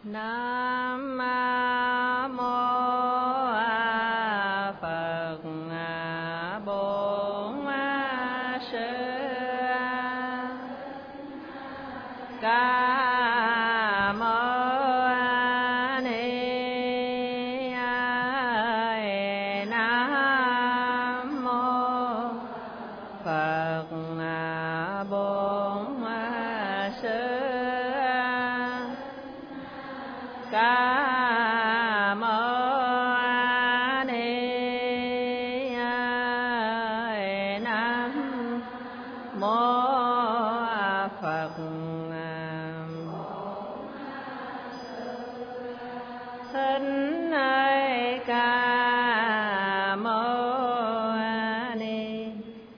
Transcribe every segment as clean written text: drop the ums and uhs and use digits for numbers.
Nam mô Phật Bổn Sư Ca Mâu Ni Nam mô Phật Bổn Sư Ca Mâu Ni Nam mô Phật Thích Ca Mâu Ni.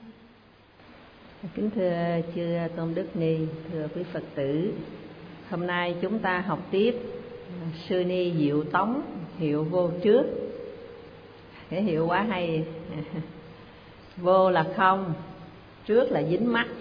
Kính thưa chư Tôn Đức Ni, thưa quý Phật tử, hôm nay chúng ta học tiếp Sư Ni Diệu Tống, hiệu vô trước. Cái hiệu quá hay. Vô là không, trước là dính mắt.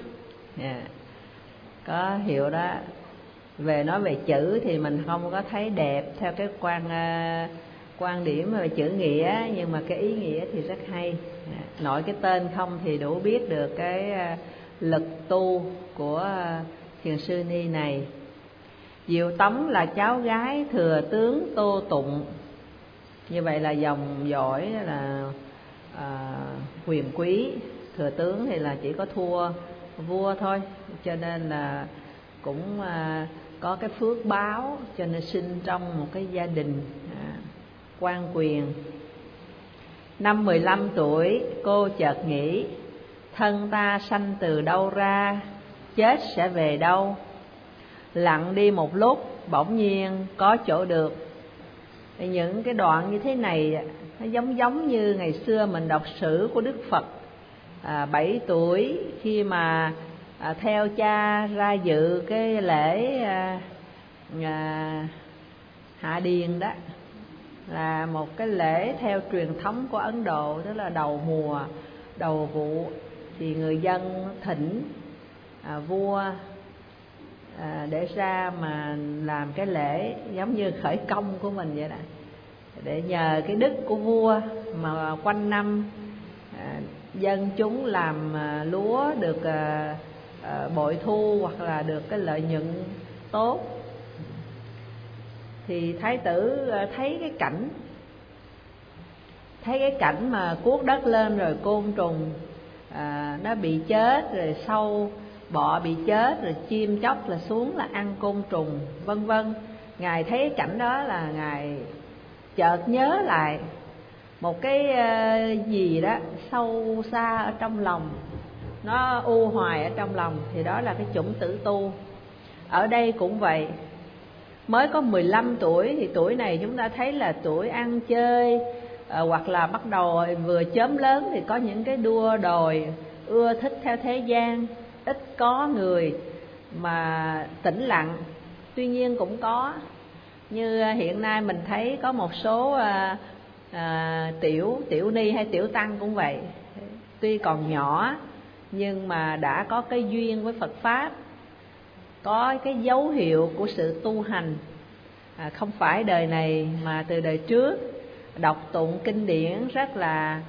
Có hiệu đó. Nói về chữ thì mình không có thấy đẹp theo cái quan điểm về chữ nghĩa, nhưng mà cái ý nghĩa thì rất hay. Nội cái tên không thì đủ biết được cái lực tu của thiền sư Ni này. Diệu Tống là cháu gái thừa tướng Tô Tụng. Như vậy là dòng dõi là quyền quý. Thừa tướng thì là chỉ có thua vua thôi, cho nên là cũng có cái phước báo, cho nên sinh trong một cái gia đình quan quyền. Năm 15 tuổi, cô chợt nghĩ thân ta sanh từ đâu ra, chết sẽ về đâu. Lặng đi một lúc, bỗng nhiên có chỗ được. Những cái đoạn như thế này nó giống như ngày xưa mình đọc sử của Đức Phật. 7 tuổi khi mà theo cha ra dự cái lễ hạ điền đó, là một cái lễ theo truyền thống của Ấn Độ, tức là đầu mùa, đầu vụ, thì người dân thỉnh vua để ra mà làm cái lễ giống như khởi công của mình vậy đó, để nhờ cái đức của vua mà quanh năm dân chúng làm lúa được bội thu hoặc là được cái lợi nhuận tốt. Thì thái tử thấy cái cảnh mà cuốc đất lên rồi côn trùng nó bị chết, rồi sâu bọ bị chết, rồi chim chóc là xuống là ăn côn trùng, vân vân. Ngài thấy cái cảnh đó là Ngài chợt nhớ lại một cái gì đó sâu xa ở trong lòng, nó u hoài ở trong lòng, thì đó là cái chủng tử tu. Ở đây cũng vậy, mới có 15 tuổi thì tuổi này chúng ta thấy là tuổi ăn chơi, hoặc là bắt đầu vừa chớm lớn thì có những cái đua đòi, ưa thích theo thế gian, ít có người mà tĩnh lặng. Tuy nhiên cũng có, như hiện nay mình thấy có một số tiểu ni hay tiểu tăng cũng vậy, tuy còn nhỏ nhưng mà đã có cái duyên với Phật pháp, có cái dấu hiệu của sự tu hành, không phải đời này mà từ đời trước, đọc tụng kinh điển rất là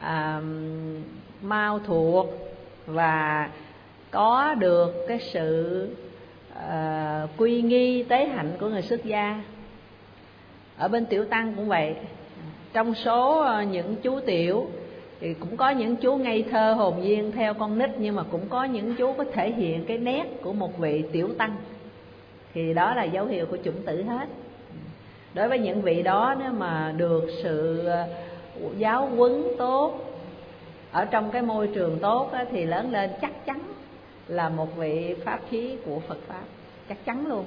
mau thuộc, và có được cái sự quy nghi tế hạnh của người xuất gia. Ở bên tiểu tăng cũng vậy, trong số những chú tiểu thì cũng có những chú ngây thơ hồn nhiên theo con nít, nhưng mà cũng có những chú có thể hiện cái nét của một vị tiểu tăng, thì đó là dấu hiệu của chủng tử hết. Đối với những vị đó, nếu mà được sự giáo huấn tốt ở trong cái môi trường tốt đó, thì lớn lên chắc chắn là một vị pháp khí của Phật pháp, chắc chắn luôn.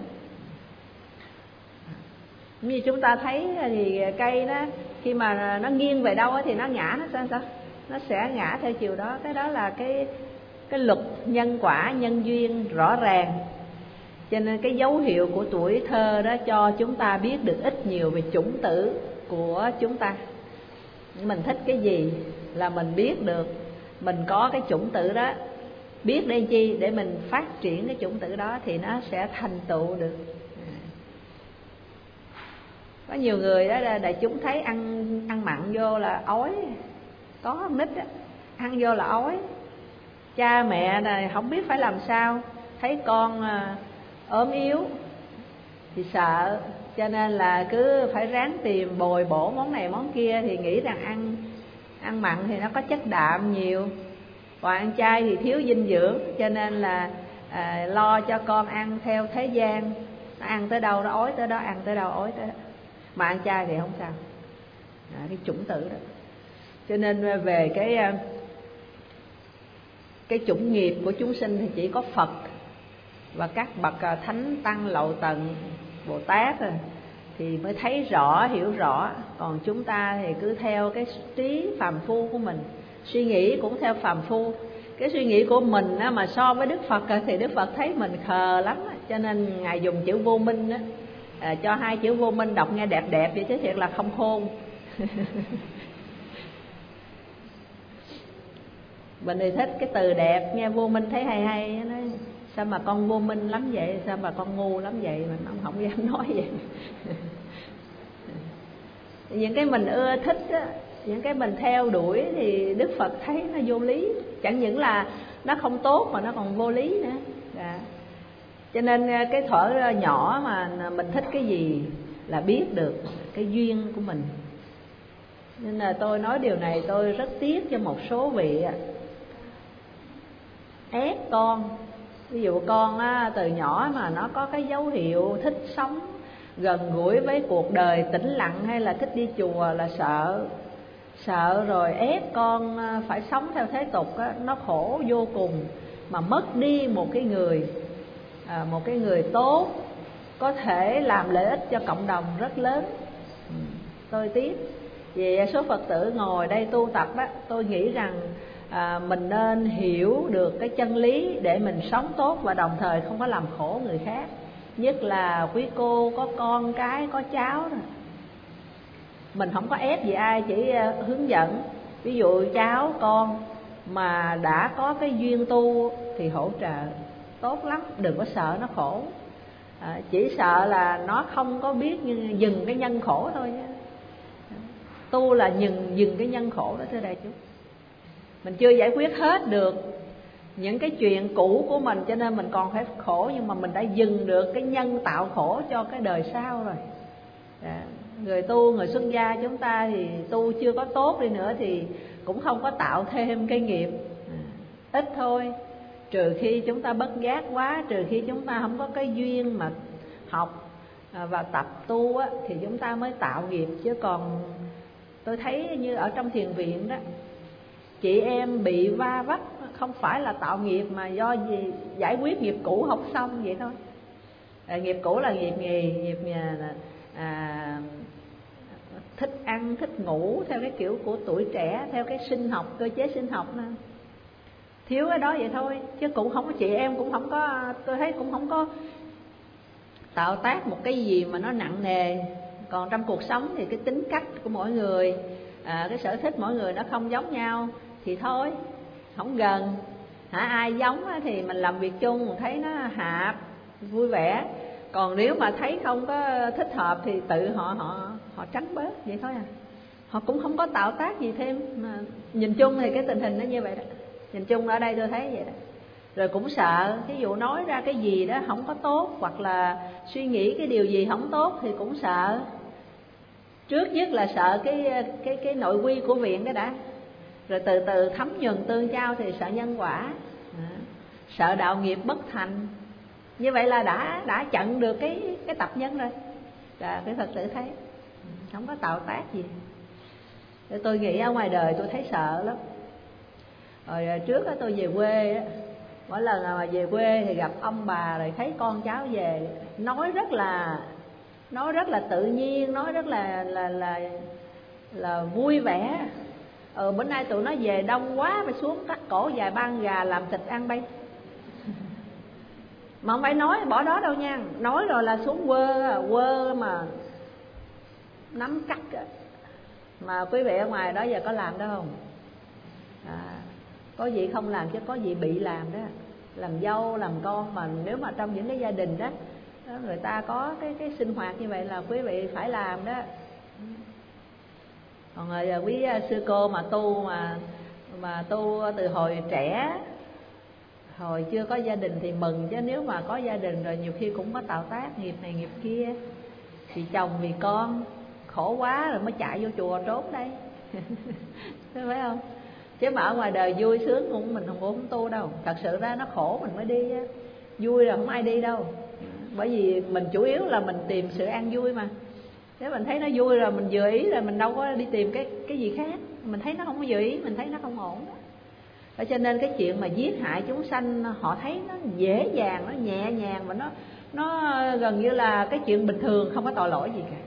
Như chúng ta thấy thì cây đó khi mà nó nghiêng về đâu thì nó ngã, nó sao nó sẽ ngã theo chiều đó. Cái đó là cái luật nhân quả, nhân duyên rõ ràng. Cho nên cái dấu hiệu của tuổi thơ đó cho chúng ta biết được ít nhiều về chủng tử của chúng ta. Mình thích cái gì là mình biết được, mình có cái chủng tử đó. Biết để chi? Để mình phát triển cái chủng tử đó thì nó sẽ thành tựu được. Có nhiều người đó đại chúng thấy ăn mặn vô là ói, có con nít đó, ăn vô là ói. Cha mẹ này không biết phải làm sao, thấy con ốm yếu thì sợ, cho nên là cứ phải ráng tìm bồi bổ món này món kia, thì nghĩ rằng ăn mặn thì nó có chất đạm nhiều, còn ăn chay thì thiếu dinh dưỡng, cho nên là lo cho con ăn theo thế gian, nó ăn tới đâu nó ói tới đó, ăn tới đâu ói tới đó. Mà ăn chay thì không sao, cái chủng tử đó. Cho nên về cái chủng nghiệp của chúng sinh thì chỉ có Phật và các bậc thánh tăng lậu tận Bồ Tát thì mới thấy rõ, hiểu rõ. Còn chúng ta thì cứ theo cái trí phàm phu của mình, suy nghĩ cũng theo phàm phu. Cái suy nghĩ của mình mà so với Đức Phật thì Đức Phật thấy mình khờ lắm, cho nên Ngài dùng chữ vô minh đó, cho hai chữ vô minh đọc nghe đẹp đẹp vậy chứ thiệt là không khôn. Mình thì thích cái từ đẹp, nghe vô minh thấy hay hay, nói sao mà con vô minh lắm vậy, sao mà con ngu lắm vậy, mình không dám nói vậy. Những cái mình ưa thích á, những cái mình theo đuổi thì Đức Phật thấy nó vô lý, chẳng những là nó không tốt mà nó còn vô lý nữa. Cho nên cái thuở nhỏ mà mình thích cái gì là biết được cái duyên của mình. Nên là tôi nói điều này tôi rất tiếc cho một số vị ép con. Ví dụ con từ nhỏ mà nó có cái dấu hiệu thích sống gần gũi với cuộc đời tĩnh lặng, hay là thích đi chùa là sợ rồi ép con phải sống theo thế tục á, nó khổ vô cùng, mà mất đi một cái người tốt có thể làm lợi ích cho cộng đồng rất lớn. Tôi tiếc. Vì số Phật tử ngồi đây tu tập á, tôi nghĩ rằng mình nên hiểu được cái chân lý để mình sống tốt và đồng thời không có làm khổ người khác. Nhất là quý cô có con cái, có cháu rồi. Mình không có ép gì ai, chỉ hướng dẫn. Ví dụ cháu con mà đã có cái duyên tu thì hỗ trợ, tốt lắm, đừng có sợ nó khổ. Chỉ sợ là nó không có biết dừng cái nhân khổ thôi nhé. Tu là dừng cái nhân khổ đó thưa đại chúng. Mình chưa giải quyết hết được những cái chuyện cũ của mình, cho nên mình còn phải khổ, nhưng mà mình đã dừng được cái nhân tạo khổ cho cái đời sau rồi. Người tu, người xuất gia chúng ta thì tu chưa có tốt đi nữa thì cũng không có tạo thêm cái nghiệp, ít thôi. Trừ khi chúng ta bất giác quá, trừ khi chúng ta không có cái duyên mà học và tập tu á, thì chúng ta mới tạo nghiệp. Chứ còn tôi thấy như ở trong thiền viện đó, chị em bị va vấp không phải là tạo nghiệp, mà do gì giải quyết nghiệp cũ không xong vậy thôi. Nghiệp cũ là nghiệp nghề thích ăn, thích ngủ theo cái kiểu của tuổi trẻ, theo cái sinh học, cơ chế sinh học nữa. Thiếu cái đó vậy thôi, chứ cũng không có, chị em cũng không có, tôi thấy cũng không có tạo tác một cái gì mà nó nặng nề. Còn trong cuộc sống thì cái tính cách của mỗi người, cái sở thích mỗi người nó không giống nhau thì thôi, không gần. Ai giống thì mình làm việc chung, mình thấy nó hợp, vui vẻ. Còn nếu mà thấy không có thích hợp thì tự họ tránh bớt vậy thôi à. Họ cũng không có tạo tác gì thêm. Mà nhìn chung thì cái tình hình nó như vậy đó. Nhìn chung ở đây tôi thấy vậy đó. Rồi cũng sợ, ví dụ nói ra cái gì đó không có tốt, hoặc là suy nghĩ cái điều gì không tốt thì cũng sợ. Trước nhất là sợ cái nội quy của viện đó đã. Rồi từ từ thấm nhuần tương trao thì sợ nhân quả, sợ đạo nghiệp bất thành. Như vậy là đã chặn được cái tập nhân rồi. Là cái Phật tử thấy không có tạo tác gì. Tôi nghĩ ở ngoài đời tôi thấy sợ lắm. Rồi trước đó tôi về quê á, mỗi lần mà về quê thì gặp ông bà rồi thấy con cháu về nói rất là tự nhiên, nói rất là vui vẻ. Bữa nay tụi nó về đông quá, phải xuống cắt cổ vài ban gà làm thịt ăn bay. Mà không phải nói bỏ đó đâu nha, nói rồi là xuống quơ mà nắm cắt. Mà quý vị ở ngoài đó giờ có làm đó không? Có gì không làm chứ có gì bị làm đó. Làm dâu, làm con, mà nếu mà trong những cái gia đình đó đó, người ta có cái sinh hoạt như vậy là quý vị phải làm đó. Còn giờ quý sư cô mà tu mà tu từ hồi trẻ, hồi chưa có gia đình thì mừng, chứ nếu mà có gia đình rồi nhiều khi cũng có tạo tác nghiệp này nghiệp kia, vì chồng vì con khổ quá rồi mới chạy vô chùa trốn đây. Phải không? Chứ mà ở ngoài đời vui sướng cũng mình không tu đâu. Thật sự ra nó khổ mình mới đi á, vui là không ai đi đâu. Bởi vì mình chủ yếu là mình tìm sự an vui mà. Nếu mình thấy nó vui rồi mình vừa ý rồi mình đâu có đi tìm cái gì khác. Mình thấy nó không có vừa ý, mình thấy nó không ổn đó. Cho nên cái chuyện mà giết hại chúng sanh họ thấy nó dễ dàng, nó nhẹ nhàng, và nó gần như là cái chuyện bình thường, không có tội lỗi gì cả.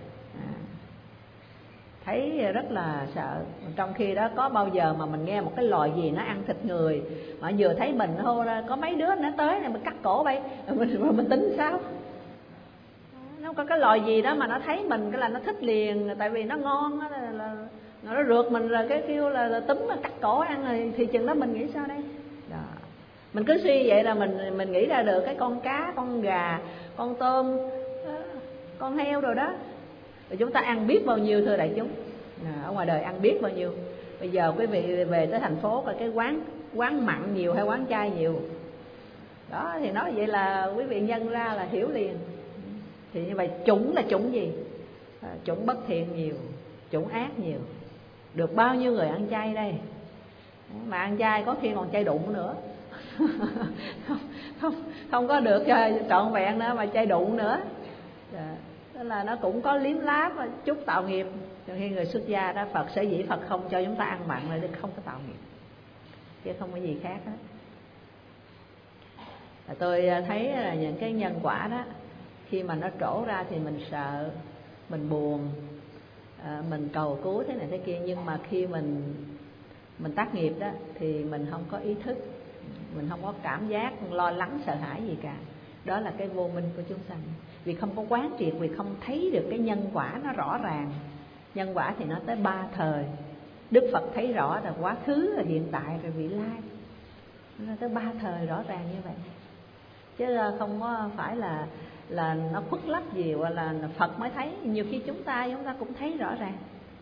Thấy rất là sợ. Trong khi đó có bao giờ mà mình nghe một cái loài gì nó ăn thịt người mà vừa thấy mình hô ra có mấy đứa nó tới này mình cắt cổ bay, mình tính sao? Nó có cái loài gì đó mà nó thấy mình cái là nó thích liền, tại vì nó ngon đó, là nó rượt mình rồi cái kêu là túm cắt cổ ăn rồi, thì chừng đó mình nghĩ sao đây? Đó. Mình cứ suy vậy là mình nghĩ ra được cái con cá, con gà, con tôm, con heo rồi đó. Rồi chúng ta ăn biết bao nhiêu thưa đại chúng. Ở ngoài đời ăn biết bao nhiêu. Bây giờ quý vị về tới thành phố coi cái quán mặn nhiều hay quán chay nhiều. Đó thì nói vậy là quý vị nhân ra là hiểu liền. Thì như vậy chủng là chủng gì? Chủng bất thiện nhiều, chủng ác nhiều. Được bao nhiêu người ăn chay đây? Mà ăn chay có khi còn chay đụng nữa. không có được trọn vẹn nữa mà chay đụng nữa. Tức là nó cũng có liếm láp chút tạo nghiệp. Khi người xuất gia đó, Phật sở dĩ Phật không cho chúng ta ăn mặn là để không có tạo nghiệp, chứ không có gì khác hết. Tôi thấy là những cái nhân quả đó, khi mà nó trổ ra thì mình sợ, mình buồn, mình cầu cứu thế này thế kia. Nhưng mà khi mình tác nghiệp đó thì mình không có ý thức, mình không có cảm giác lo lắng sợ hãi gì cả. Đó là cái vô minh của chúng sanh. Vì không có quán triệt, vì không thấy được cái nhân quả nó rõ ràng. Nhân quả thì nó tới 3 thời. Đức Phật thấy rõ là quá khứ, là hiện tại, rồi vị lai. Nó tới 3 thời rõ ràng như vậy. Chứ không có phải là nó khuất lấp gì, hoặc là Phật mới thấy. Nhiều khi chúng ta cũng thấy rõ ràng.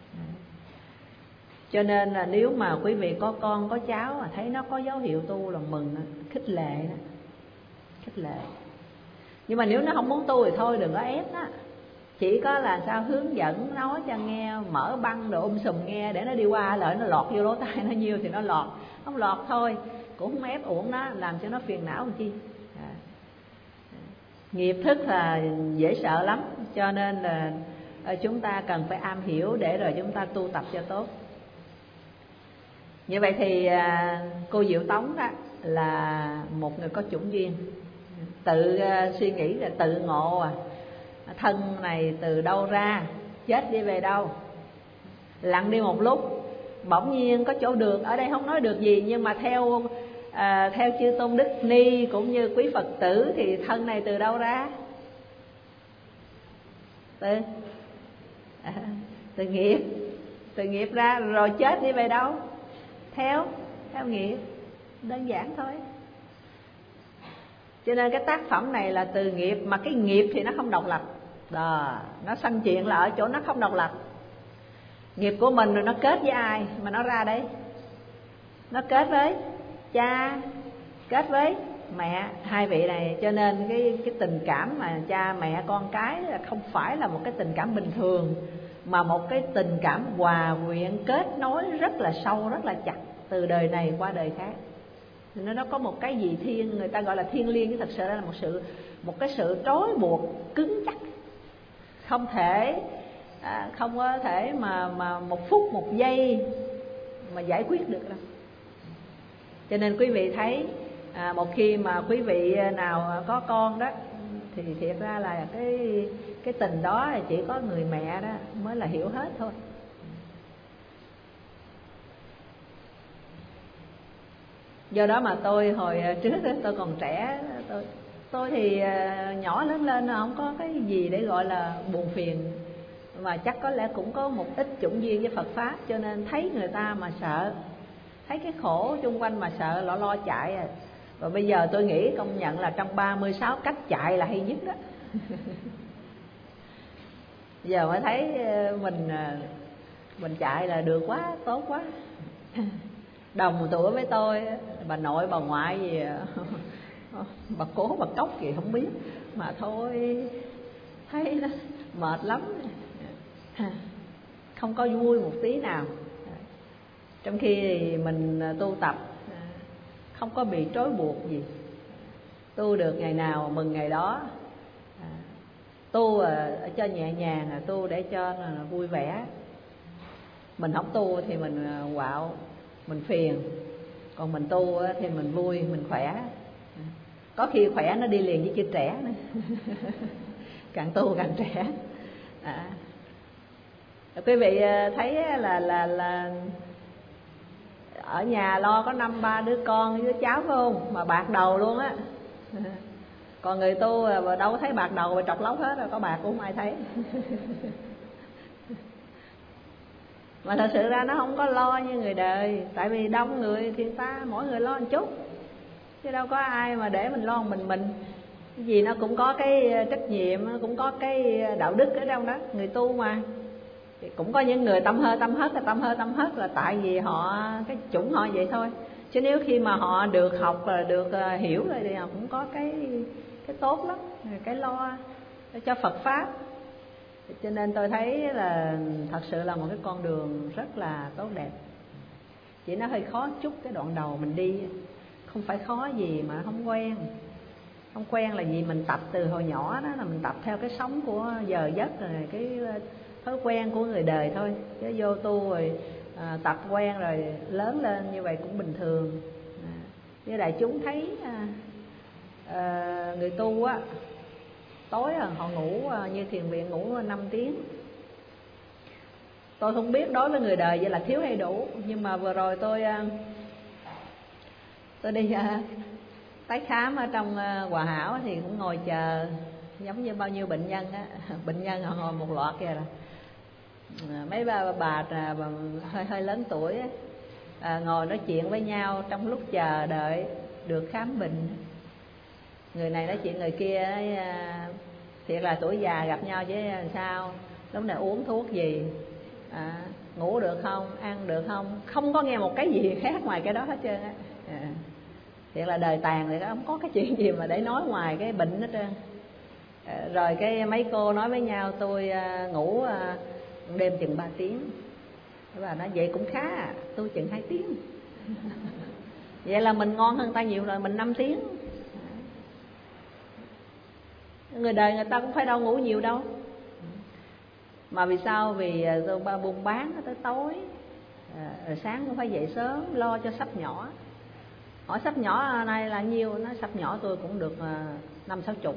Cho nên là nếu mà quý vị có con có cháu mà thấy nó có dấu hiệu tu là mừng, khích lệ đó. Khích lệ. Nhưng mà nếu nó không muốn tu thì thôi đừng có ép nó. Chỉ có là sao hướng dẫn nói cho nghe, mở băng đồ sùm nghe để nó đi qua, lợi nó lọt vô lỗ tai nó nhiều thì nó lọt. Không lọt thôi, cũng không ép uổng nó, làm cho nó phiền não làm chi. Nghiệp thức là dễ sợ lắm. Cho nên là chúng ta cần phải am hiểu để rồi chúng ta tu tập cho tốt. Như vậy thì cô Diệu Tống đó là một người có chủng duyên, tự suy nghĩ là tự ngộ thân này từ đâu ra, chết đi về đâu. Lặng đi một lúc, bỗng nhiên có chỗ được. Ở đây không nói được gì, nhưng mà theo chư Tôn Đức Ni cũng như quý Phật tử thì thân này từ đâu ra? Từ nghiệp. Từ nghiệp ra rồi chết đi về đâu? Theo nghiệp. Đơn giản thôi. Cho nên cái tác phẩm này là từ nghiệp, mà cái nghiệp thì nó không độc lập. Đó, nó sanh chuyện là ở chỗ nó không độc lập. Nghiệp của mình rồi nó kết với ai mà nó ra đấy? Nó kết với cha, kết với mẹ, hai vị này. Cho nên cái tình cảm mà cha mẹ con cái là không phải là một cái tình cảm bình thường, mà một cái tình cảm hòa quyện kết nối rất là sâu, rất là chặt, từ đời này qua đời khác. Nó có một cái gì người ta gọi là thiêng liêng, chứ thật sự là một cái sự trói buộc cứng chắc, không có thể mà một phút một giây mà giải quyết được đâu. Cho nên quý vị thấy một khi mà quý vị nào có con đó thì thiệt ra là cái tình đó là chỉ có người mẹ đó mới là hiểu hết thôi. Do đó mà tôi hồi trước đó, tôi còn trẻ, tôi thì nhỏ lớn lên không có cái gì để gọi là buồn phiền, mà chắc có lẽ cũng có một ít chủng duyên với Phật pháp, cho nên thấy người ta mà sợ, thấy cái khổ xung quanh mà sợ, lo chạy. Và bây giờ tôi nghĩ công nhận là trong 36 cách chạy là hay nhất đó. Giờ mới thấy mình chạy là được quá, tốt quá. Đồng tuổi với tôi, bà nội bà ngoại gì bà cố bà cốc gì không biết, mà thôi thấy nó mệt lắm, không có vui một tí nào. Trong khi thì mình tu tập không có bị trói buộc gì, tu được ngày nào mừng ngày đó, tu cho nhẹ nhàng, tu để cho vui vẻ. Mình không tu thì mình quạo, mình phiền, còn mình tu thì mình vui, mình khỏe. Có khi khỏe nó đi liền với chữ trẻ nữa. Càng tu càng trẻ. Quý vị thấy là ở nhà lo có 5-3 đứa con với đứa cháu phải không, mà bạc đầu luôn á. Còn người tu đâu thấy bạc đầu, trọc lóc hết rồi, có bạc cũng không ai thấy. Mà thật sự ra nó không có lo như người đời. Tại vì đông người thì mỗi người lo một chút, chứ đâu có ai mà để mình lo mình. Cái gì nó cũng có cái trách nhiệm, nó cũng có cái đạo đức ở trong đó. Người tu mà thì cũng có những người tâm hơi tâm hớt là tại vì họ cái chủng họ vậy thôi. Chứ nếu khi mà họ được học là được hiểu rồi thì họ cũng có cái tốt lắm, cái lo cho Phật pháp. Cho nên tôi thấy là thật sự là một cái con đường rất là tốt đẹp. Chỉ nó hơi khó chút cái đoạn đầu mình đi, không phải khó gì mà không quen. Không quen là vì mình tập từ hồi nhỏ đó, là mình tập theo cái sống của giờ giấc rồi, cái thói quen của người đời thôi. Chứ vô tu rồi tập quen rồi lớn lên như vậy cũng bình thường. Như đại chúng thấy người tu á, tối họ ngủ như thiền viện ngủ 5 tiếng. Tôi không biết đối với người đời vậy là thiếu hay đủ, nhưng mà vừa rồi tôi đi tái khám ở trong Hòa Hảo thì cũng ngồi chờ giống như bao nhiêu bệnh nhân á. Bệnh nhân họ ngồi một loạt kìa, mấy bà hơi lớn tuổi á, ngồi nói chuyện với nhau trong lúc chờ đợi được khám bệnh. Người này nói chuyện người kia, thiệt là tuổi già gặp nhau chứ sao, lúc này uống thuốc gì, ngủ được không, ăn được không, không có nghe một cái gì khác ngoài cái đó hết trơn á. Thiệt là đời tàn thì không có cái chuyện gì mà để nói ngoài cái bệnh hết trơn. Rồi cái mấy cô nói với nhau, tôi ngủ đêm chừng 3 tiếng. Và nói vậy cũng khá, tôi chừng 2 tiếng. Vậy là mình ngon hơn ta nhiều rồi, mình 5 tiếng. Người đời người ta cũng phải đâu ngủ nhiều đâu. Mà vì sao? Vì tôi buôn bán tới tối, rồi sáng cũng phải dậy sớm lo cho sắp nhỏ. Hỏi sắp nhỏ này là nhiêu? Nói sắp nhỏ tôi cũng được 50-60.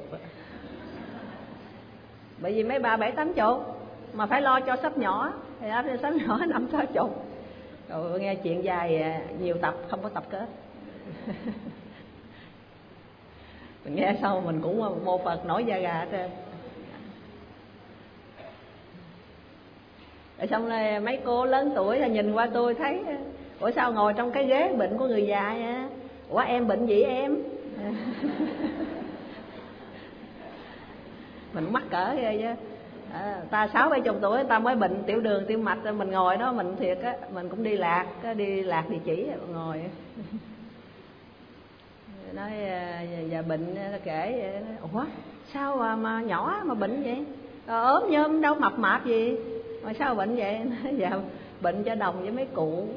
Bởi vì mấy bà 70-80 mà phải lo cho sắp nhỏ thì sắp nhỏ 50-60. Rồi nghe chuyện dài nhiều tập không có tập kết. Mình nghe sau mình cũng mô Phật nổi da gà hết trơn. Rồi xong rồi mấy cô lớn tuổi là nhìn qua tôi thấy, ủa sao ngồi trong cái ghế bệnh của người già vậy? Ủa em bệnh gì em? Mình mắc cỡ ghê chứ. Ta 60-70 tuổi ta mới bệnh tiểu đường tiểu mạch, mình ngồi đó mình thiệt á, mình cũng đi lạc địa chỉ ngồi. Nói giờ bệnh kể, ủa sao mà nhỏ mà bệnh vậy? Ốm nhôm đâu mập mạp gì mà sao bệnh vậy? Nói dạ bệnh cho đồng với mấy cụ.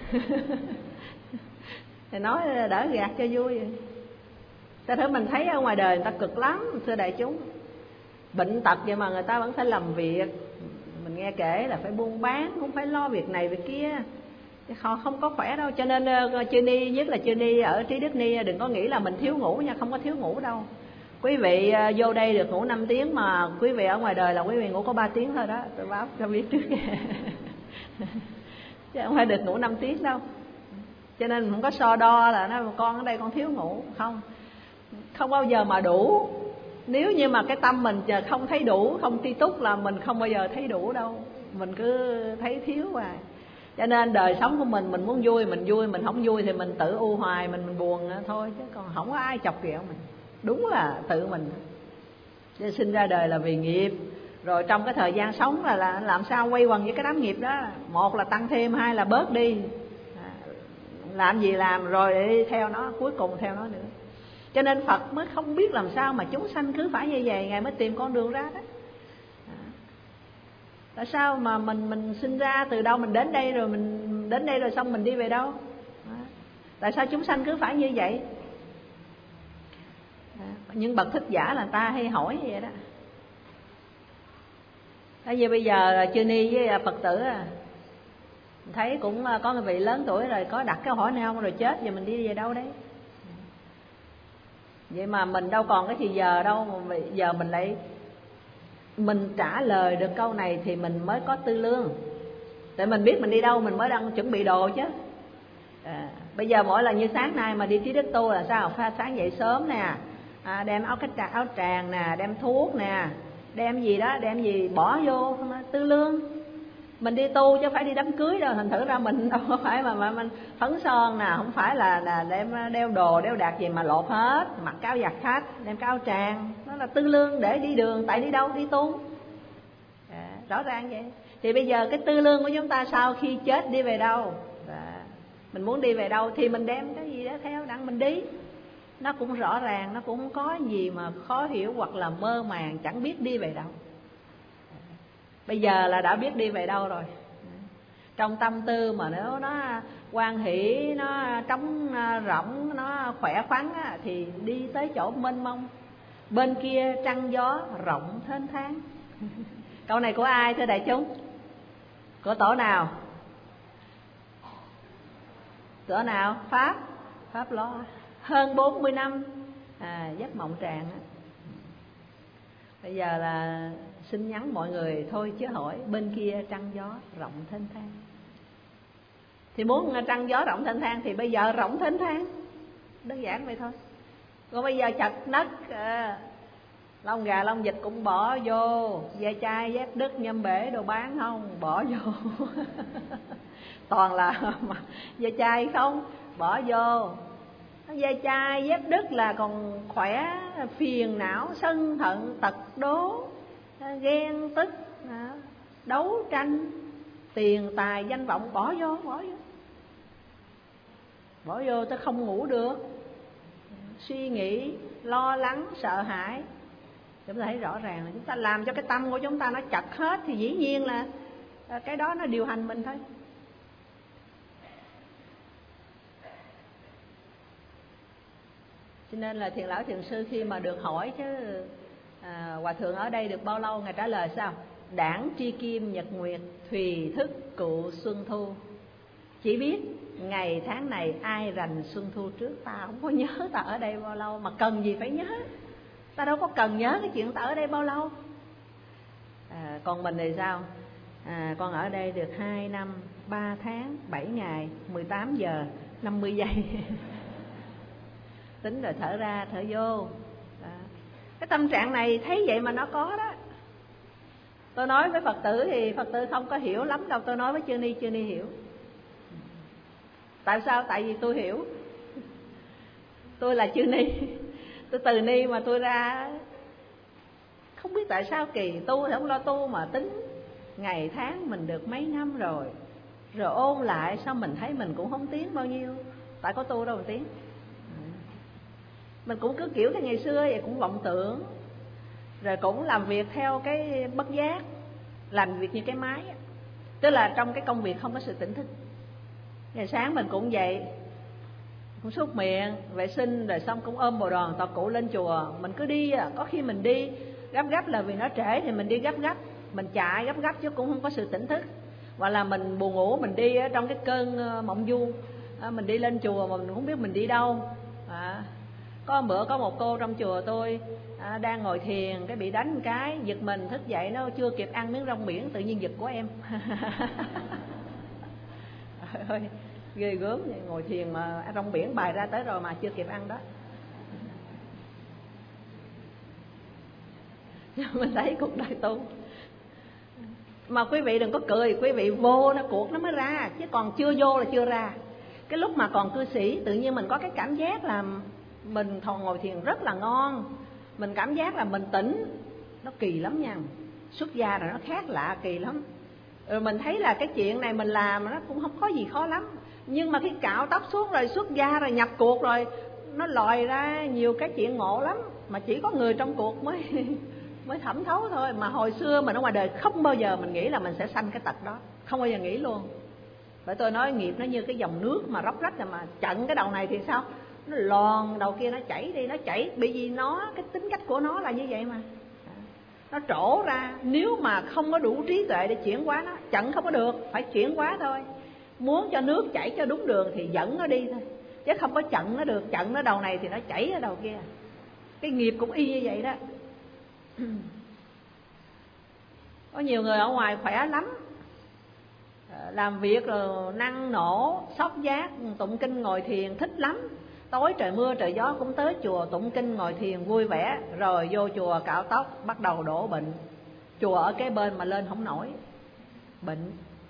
Thì nói đỡ gạt cho vui. Ta thử mình thấy ở ngoài đời người ta cực lắm, thưa đại chúng. Bệnh tật vậy mà người ta vẫn phải làm việc. Mình nghe kể là phải buôn bán, cũng phải lo việc này việc kia, họ không có khỏe đâu. Cho nên Chư Ni, nhất là Chư Ni ở Trí Đức Ni, đừng có nghĩ là mình thiếu ngủ nha, không có thiếu ngủ đâu. Quý vị vô đây được ngủ 5 tiếng mà quý vị ở ngoài đời là quý vị ngủ có 3 tiếng thôi đó, tôi báo cho biết trước. Chứ không phải được ngủ 5 tiếng đâu. Cho nên không có so đo là nói con ở đây con thiếu ngủ, không bao giờ mà đủ. Nếu như mà cái tâm mình không thấy đủ, không tri túc là mình không bao giờ thấy đủ đâu, mình cứ thấy thiếu hoài. Cho nên đời sống của mình muốn vui mình vui, mình không vui thì mình tự u hoài, mình buồn thôi, chứ còn không có ai chọc ghẹo mình. Đúng là tự mình. Nên sinh ra đời là vì nghiệp, rồi trong cái thời gian sống là làm sao quay quần với cái đám nghiệp đó. Một là tăng thêm, hai là bớt đi, làm gì làm rồi để đi theo nó, cuối cùng theo nó nữa. Cho nên Phật mới không biết làm sao mà chúng sanh cứ phải như vậy, Ngài mới tìm con đường ra đó. Tại sao mà mình sinh ra từ đâu, mình đến đây rồi, mình đến đây rồi xong mình đi về đâu? Tại sao chúng sanh cứ phải như vậy? Những bậc thích giả là ta hay hỏi như vậy đó. Tại vì bây giờ Chư Ni với Phật tử thấy cũng có người vị lớn tuổi rồi, có đặt câu hỏi này không, rồi chết giờ mình đi về đâu đấy? Vậy mà mình đâu còn cái thì giờ đâu, mà giờ mình trả lời được câu này thì mình mới có tư lương. Tại mình biết mình đi đâu mình mới đang chuẩn bị đồ chứ. Bây giờ mỗi lần như sáng nay mà đi Thí Đức Tu là sao? Sáng dậy sớm nè, đem áo tràng nè, đem thuốc nè, đem gì đó, đem gì bỏ vô tư lương. Mình đi tu chứ phải đi đám cưới đâu, thành thử ra mình đâu có phải mà mình phấn son nè, không phải là đem đeo đồ đeo đạc gì mà lột hết, mặc áo giặt khách, đem cái áo tràng, nó là tư lương để đi đường, tại đi đâu đi tu. Rõ ràng vậy. Thì bây giờ cái tư lương của chúng ta sau khi chết đi về đâu? Mình muốn đi về đâu thì mình đem cái gì đó theo đặng mình đi. Nó cũng rõ ràng, nó cũng không có gì mà khó hiểu hoặc là mơ màng, chẳng biết đi về đâu. Bây giờ là đã biết đi về đâu rồi. Trong tâm tư mà nếu nó hoan hỷ, nó trống rỗng, nó khỏe khoắn á, thì đi tới chỗ mênh mông. Bên kia trăng gió rộng thênh thang. Câu này của ai thưa đại chúng? Của tổ nào? Tổ nào? Pháp Lo. Hơn 40 năm giấc mộng tràng á. Bây giờ là xin nhắn mọi người thôi chứ hỏi bên kia trăng gió rộng thênh thang. Thì muốn trăng gió rộng thênh thang thì bây giờ rộng thênh thang, đơn giản vậy thôi. Còn bây giờ chật nấc, lông gà lông vịt cũng bỏ vô, ve chai dép đứt nhâm bể đồ bán không, bỏ vô. Toàn là ve chai không, bỏ vô. Ve chai dép đứt là còn khỏe, phiền não sân hận tật đố, ghen tức, đấu tranh, tiền tài danh vọng, bỏ vô tôi không ngủ được, suy nghĩ lo lắng sợ hãi. Chúng ta thấy rõ ràng là chúng ta làm cho cái tâm của chúng ta nó chật hết thì dĩ nhiên là cái đó nó điều hành mình thôi. Cho nên là Thiền Lão Thiền Sư khi mà được hỏi chứ Hòa Thượng ở đây được bao lâu, Ngài trả lời sao? Đảng tri kim nhật nguyệt, thùy thức cụ xuân thu. Chỉ biết ngày tháng này ai rành xuân thu trước, ta không có nhớ ta ở đây bao lâu, mà cần gì phải nhớ. Ta đâu có cần nhớ cái chuyện ta ở đây bao lâu. Còn mình thì sao? Con ở đây được 2 năm 3 tháng 7 ngày 18 giờ 50 giây. Tính rồi thở ra thở vô. Cái tâm trạng này thấy vậy mà nó có đó. Tôi nói với Phật tử thì Phật tử không có hiểu lắm đâu. Tôi nói với Chư Ni hiểu. Tại sao? Tại vì tôi hiểu. Tôi là Chư Ni, tôi từ Ni mà tôi ra. Không biết tại sao kỳ tu thì không lo tu mà tính ngày tháng mình được mấy năm rồi. Rồi ôn lại sao mình thấy mình cũng không tiến bao nhiêu. Tại có tu đâu mà tiến. Mình cũng cứ kiểu theo ngày xưa vậy, cũng vọng tưởng. Rồi cũng làm việc theo cái bất giác, làm việc như cái máy. Tức là trong cái công việc không có sự tỉnh thức. Ngày sáng mình cũng vậy, cũng súc miệng, vệ sinh rồi xong cũng ôm bồ đoàn tọa cụ lên chùa. Mình cứ đi, có khi mình đi gấp là vì nó trễ thì mình đi gấp, mình chạy gấp chứ cũng không có sự tỉnh thức. Hoặc là mình buồn ngủ, mình đi trong cái cơn mộng du, mình đi lên chùa mà mình không biết mình đi đâu. Có bữa có một cô trong chùa tôi đang ngồi thiền, cái bị đánh một cái, giật mình thức dậy, nó chưa kịp ăn miếng rong biển tự nhiên giật của em. Ơi, ghê gớm vậy, ngồi thiền mà rong biển bài ra tới rồi mà chưa kịp ăn đó. Mình thấy cuộc đời tu. Mà quý vị đừng có cười, quý vị vô nó cuộc nó mới ra, chứ còn chưa vô là chưa ra. Cái lúc mà còn cư sĩ tự nhiên mình có cái cảm giác là mình ngồi thiền rất là ngon, Mình cảm giác là mình tỉnh, nó kỳ lắm nha. Xuất gia rồi nó khác lạ, kỳ lắm. Rồi mình thấy là cái chuyện này mình làm nó cũng không có gì khó lắm. Nhưng mà khi cạo tóc xuống rồi xuất gia rồi nhập cuộc rồi, nó lòi ra nhiều cái chuyện ngộ lắm. Mà chỉ có người trong cuộc mới mới thẩm thấu thôi. Mà hồi xưa mình ở ngoài đời không bao giờ mình nghĩ là mình sẽ sanh cái tật đó, không bao giờ nghĩ luôn. Bởi tôi nói nghiệp nó như cái dòng nước mà róc rách, rồi mà chặn cái đầu này thì sao? Nó lòn đầu kia, nó chảy đi, nó chảy. Bởi vì nó, cái tính cách của nó là như vậy mà. Nó trổ ra, nếu mà không có đủ trí tuệ để chuyển hóa nó, chặn không có được, phải chuyển hóa thôi. Muốn cho nước chảy cho đúng đường thì dẫn nó đi thôi, chứ không có chặn nó được. Chặn nó đầu này thì nó chảy ở đầu kia. Cái nghiệp cũng y như vậy đó. Có nhiều người ở ngoài khỏe lắm, làm việc rồi năng nổ, xóc giác, tụng kinh ngồi thiền thích lắm. Tối trời mưa trời gió cũng tới chùa tụng kinh ngồi thiền vui vẻ. Rồi vô chùa cạo tóc bắt đầu đổ bệnh. Chùa ở kế bên mà lên không nổi, bệnh.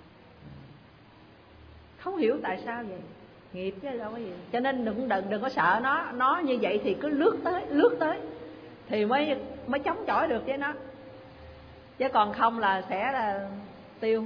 Không hiểu tại sao vậy. Nghiệp chứ đâu có gì. Cho nên đừng có sợ nó như vậy thì cứ lướt tới thì mới chống chọi được với nó. Chứ còn không là sẽ là tiêu.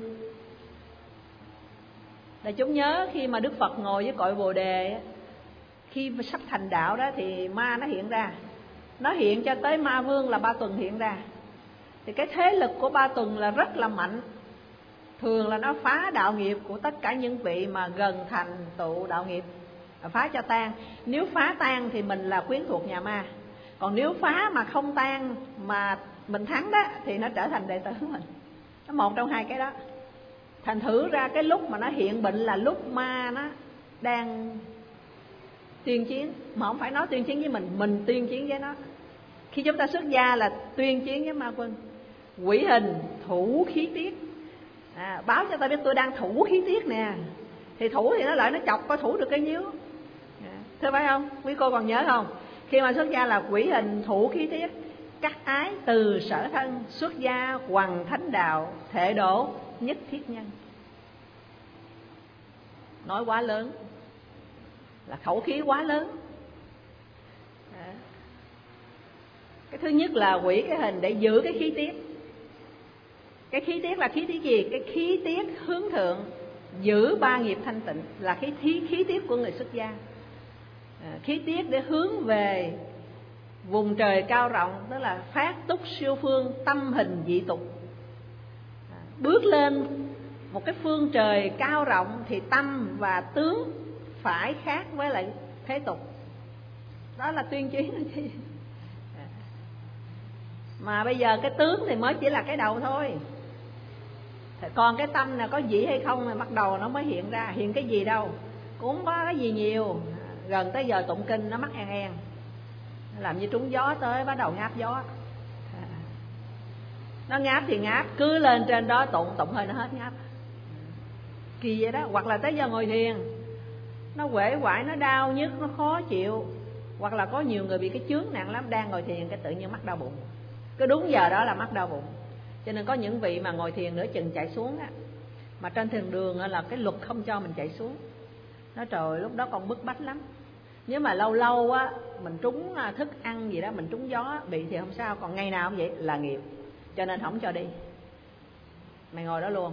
Đại chúng nhớ khi mà Đức Phật ngồi với cội Bồ Đề, khi sắp thành đạo đó thì ma nó hiện ra. Nó hiện cho tới ma vương là Ba Tuần hiện ra. Thì cái thế lực của Ba Tuần là rất là mạnh. Thường là nó phá đạo nghiệp của tất cả những vị mà gần thành tựu đạo nghiệp, phá cho tan. Nếu phá tan thì mình là quyến thuộc nhà ma. Còn nếu phá mà không tan mà mình thắng đó thì nó trở thành đệ tử của mình. Nó một trong hai cái đó. Thành thử ra cái lúc mà nó hiện bệnh là lúc ma nó đang tuyên chiến. Mà không phải nó tuyên chiến với mình tuyên chiến với nó. Khi chúng ta xuất gia là tuyên chiến với ma quân. Quỷ hình thủ khí tiết, báo cho ta biết tôi đang thủ khí tiết nè. Thì thủ thì nó lại nó chọc coi thủ được cái nhiêu. Thưa phải không? Quý cô còn nhớ không? Khi mà xuất gia là quỷ hình thủ khí tiết, cắt ái từ sở thân, xuất gia hoằng thánh đạo, thệ độ nhất thiết nhân. Nói quá lớn, là khẩu khí quá lớn. Cái thứ nhất là quỷ cái hình để giữ cái khí tiết. Cái khí tiết là khí tiết gì? Cái khí tiết hướng thượng, giữ ba nghiệp thanh tịnh là cái khí tiết của người xuất gia. Khí tiết để hướng về vùng trời cao rộng, tức là phát túc siêu phương, tâm hình dị tục. Bước lên một cái phương trời cao rộng thì tâm và tướng phải khác với lại thế tục. Đó là tuyên chiến. Mà bây giờ cái tướng thì mới chỉ là cái đầu thôi. Còn cái tâm là có dị hay không thì bắt đầu nó mới hiện ra. Hiện cái gì đâu, cũng không có cái gì nhiều. Gần tới giờ tụng kinh nó mắc en, làm như trúng gió tới bắt đầu ngáp gió. Nó ngáp thì ngáp, cứ lên trên đó tụng hơi nó hết ngáp. Kỳ vậy đó. Hoặc là tới giờ ngồi thiền nó uể oải, nó đau nhức, nó khó chịu. Hoặc là có nhiều người bị cái chướng nặng lắm, đang ngồi thiền cái tự nhiên mắc đau bụng. Cứ đúng giờ đó là mắc đau bụng. Cho nên có những vị mà ngồi thiền nửa chừng chạy xuống á, mà trên thiền đường là cái luật không cho mình chạy xuống. Nói trời, lúc đó còn bức bách lắm. Nếu mà lâu lâu á mình trúng thức ăn gì đó, mình trúng gió bị thì không sao. Còn ngày nào cũng vậy là nghiệp, cho nên không cho đi. Mày ngồi đó luôn.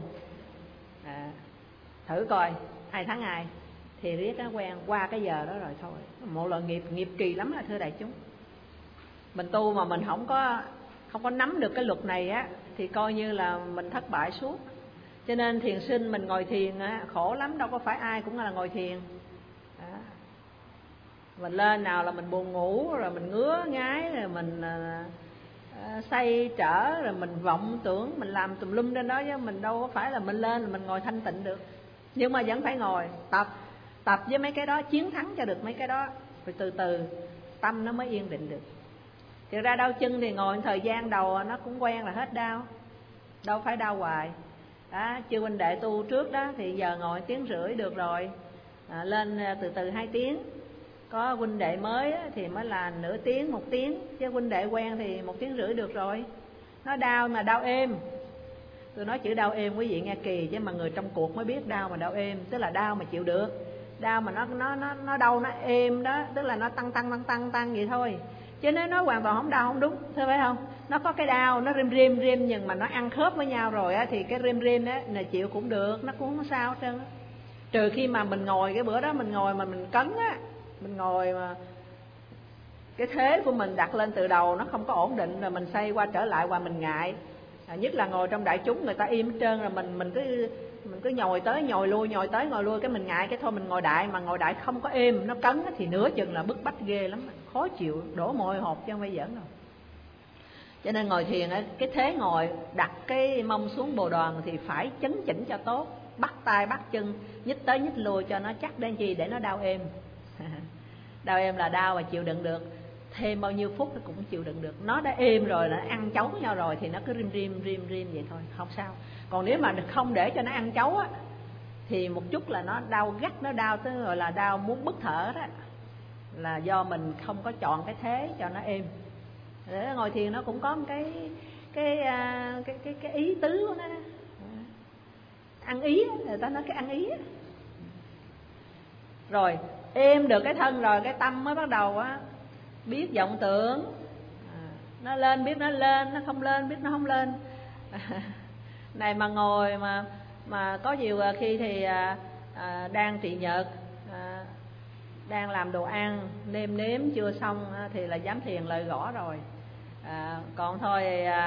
Thử coi 2 tháng ngày thì riết nó quen, qua cái giờ đó rồi thôi. Một loại nghiệp kỳ lắm là thưa đại chúng. Mình tu mà mình không có nắm được cái luật này á thì coi như là mình thất bại suốt. Cho nên thiền sinh mình ngồi thiền á, khổ lắm, đâu có phải ai cũng là ngồi thiền. Mình lên nào là mình buồn ngủ, rồi mình ngứa ngái, rồi mình say trở, rồi mình vọng tưởng, mình làm tùm lum trên đó, chứ mình đâu có phải là mình lên là mình ngồi thanh tịnh được. Nhưng mà vẫn phải ngồi tập với mấy cái đó, chiến thắng cho được mấy cái đó, rồi từ từ tâm nó mới yên định được. Thực ra đau chân thì ngồi thời gian đầu nó cũng quen là hết đau, đâu phải đau hoài đó. Chư huynh đệ tu trước đó thì giờ ngồi 1,5 tiếng được rồi, lên từ từ 2 tiếng. Có huynh đệ mới thì mới là nửa tiếng, 1 tiếng, chứ huynh đệ quen thì 1,5 tiếng được rồi. Nó đau mà đau êm. Tôi nói chữ đau êm quý vị nghe kỳ, chứ mà người trong cuộc mới biết đau mà đau êm, tức là đau mà chịu được. Đau mà nó đau nó êm đó, tức là nó tăng vậy thôi. Chứ nếu nói hoàn toàn không đau không đúng, thưa phải không? Nó có cái đau, nó rim nhưng mà nó ăn khớp với nhau rồi á, thì cái rim á là chịu cũng được, nó cũng không sao hết trơn á. Trừ khi mà mình ngồi, cái bữa đó mình ngồi mà mình cấn á, mình ngồi mà cái thế của mình đặt lên từ đầu nó không có ổn định, rồi mình xoay qua trở lại và mình ngại. Nhất là ngồi trong đại chúng người ta im hết trơn, rồi mình cứ nhồi tới nhồi lui, nhồi tới ngồi lui, cái mình ngại, cái thôi mình ngồi đại, mà ngồi đại không có êm, nó cấn thì nửa chừng là bức bách ghê lắm, khó chịu, đổ mồ hôi hột chứ không phải giỡn đâu. Cho nên ngồi thiền cái thế ngồi đặt cái mông xuống bồ đoàn thì phải chấn chỉnh cho tốt, bắt tay bắt chân, nhích tới nhích lui cho nó chắc đến chi để nó đau êm. Đau êm là đau và chịu đựng được, thêm bao nhiêu phút nó cũng chịu đựng được. Nó đã êm rồi, nó ăn chấu nhau rồi thì nó cứ rim vậy thôi, không sao. Còn nếu mà không để cho nó ăn chấu á, thì một chút là nó đau gắt, nó đau tới gọi là đau muốn bứt thở đó, là do mình không có chọn cái thế cho nó êm. Để ngồi thiền nó cũng có một cái ý tứ của nó, ăn ý, người ta nói cái ăn ý. Rồi êm được cái thân rồi, cái tâm mới bắt đầu á biết vọng tưởng, nó lên biết nó lên, nó không lên biết nó không lên. Này mà ngồi mà có nhiều khi thì đang trị nhật, đang làm đồ ăn nêm nếm chưa xong thì là dám thiền lời gõ rồi. Còn thôi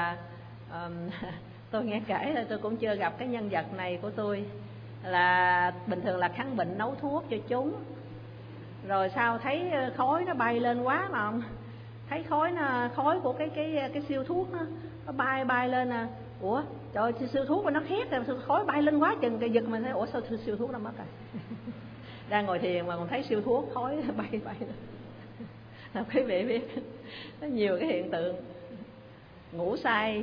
tôi nghe kể thôi, tôi cũng chưa gặp cái nhân vật này của tôi, là bình thường là kháng bệnh nấu thuốc cho chúng, rồi sao thấy khói nó bay lên quá mà không thấy khói của cái siêu thuốc nó bay lên nè. Ủa trời, siêu thuốc mà nó khét rồi, khói bay lên quá chừng, cái giật mình thấy ủa sao siêu thuốc nó mất rồi. Đang ngồi thiền mà còn thấy siêu thuốc khói bay lên. Là quý vị biết có nhiều cái hiện tượng ngủ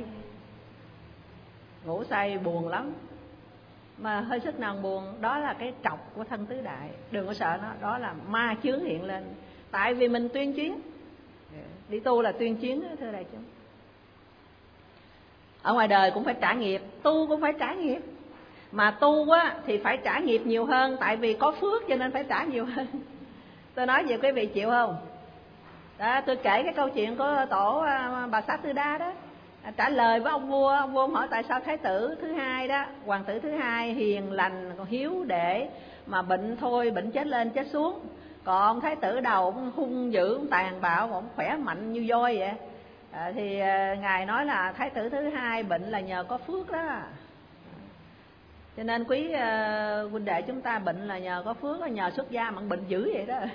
say buồn lắm, mà hơi sức nào buồn, đó là cái trọc của thân tứ đại, đừng có sợ nó, đó là ma chướng hiện lên. Tại vì mình tuyên chiến, đi tu là tuyên chiến đó, thưa đại chúng. Ở ngoài đời cũng phải trả nghiệp, tu cũng phải trả nghiệp, mà tu á thì phải trả nghiệp nhiều hơn, tại vì có phước cho nên phải trả nhiều hơn. Tôi nói về quý vị chịu không? Đó, tôi kể cái câu chuyện của tổ bà Xá Tư Đa đó, trả lời với ông vua hỏi tại sao thái tử thứ hai đó, hoàng tử thứ hai hiền lành còn hiếu để mà bệnh thôi, bệnh chết lên chết xuống, còn thái tử đầu ông hung dữ, ông tàn bạo, ông khỏe mạnh như voi vậy. Thì ngài nói là thái tử thứ hai bệnh là nhờ có phước đó. Cho nên quý huynh đệ chúng ta bệnh là nhờ có phước, nhờ xuất gia mà bệnh dữ vậy đó.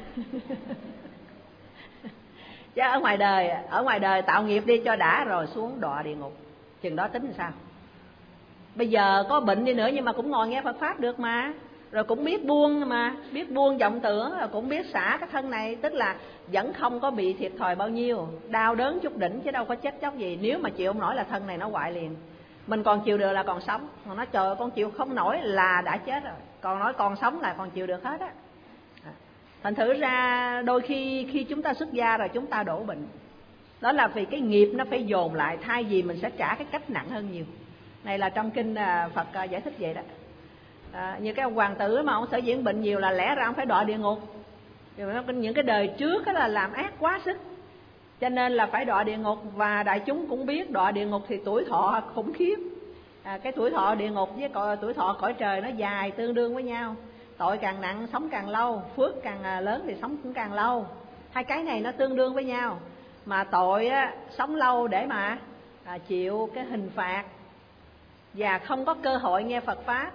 Chứ ở ngoài đời tạo nghiệp đi cho đã rồi xuống đọa địa ngục, chừng đó tính làm sao? Bây giờ có bệnh đi nữa nhưng mà cũng ngồi nghe Phật pháp được mà, rồi cũng biết buông, mà biết buông vọng tưởng, rồi cũng biết xả cái thân này, tức là vẫn không có bị thiệt thòi bao nhiêu, đau đớn chút đỉnh chứ đâu có chết chóc gì. Nếu mà chịu không nổi là thân này nó hoại liền. Mình còn chịu được là còn sống, còn nói trời ơi, con chịu không nổi là đã chết rồi, còn nói còn sống là còn chịu được hết á. Thành thử ra đôi khi chúng ta xuất gia rồi chúng ta đổ bệnh, đó là vì cái nghiệp nó phải dồn lại, thay vì mình sẽ trả cái cách nặng hơn nhiều. Này là trong kinh Phật giải thích vậy đó. Như cái ông hoàng tử mà ông sở diễn bệnh nhiều là lẽ ra ông phải đọa địa ngục, những cái đời trước là làm ác quá sức, cho nên là phải đọa địa ngục. Và đại chúng cũng biết đọa địa ngục thì tuổi thọ khủng khiếp. Cái tuổi thọ địa ngục với tuổi thọ cõi trời nó dài tương đương với nhau. Tội càng nặng sống càng lâu, phước càng lớn thì sống cũng càng lâu. Hai cái này nó tương đương với nhau. Mà tội sống lâu để mà chịu cái hình phạt và không có cơ hội nghe Phật pháp.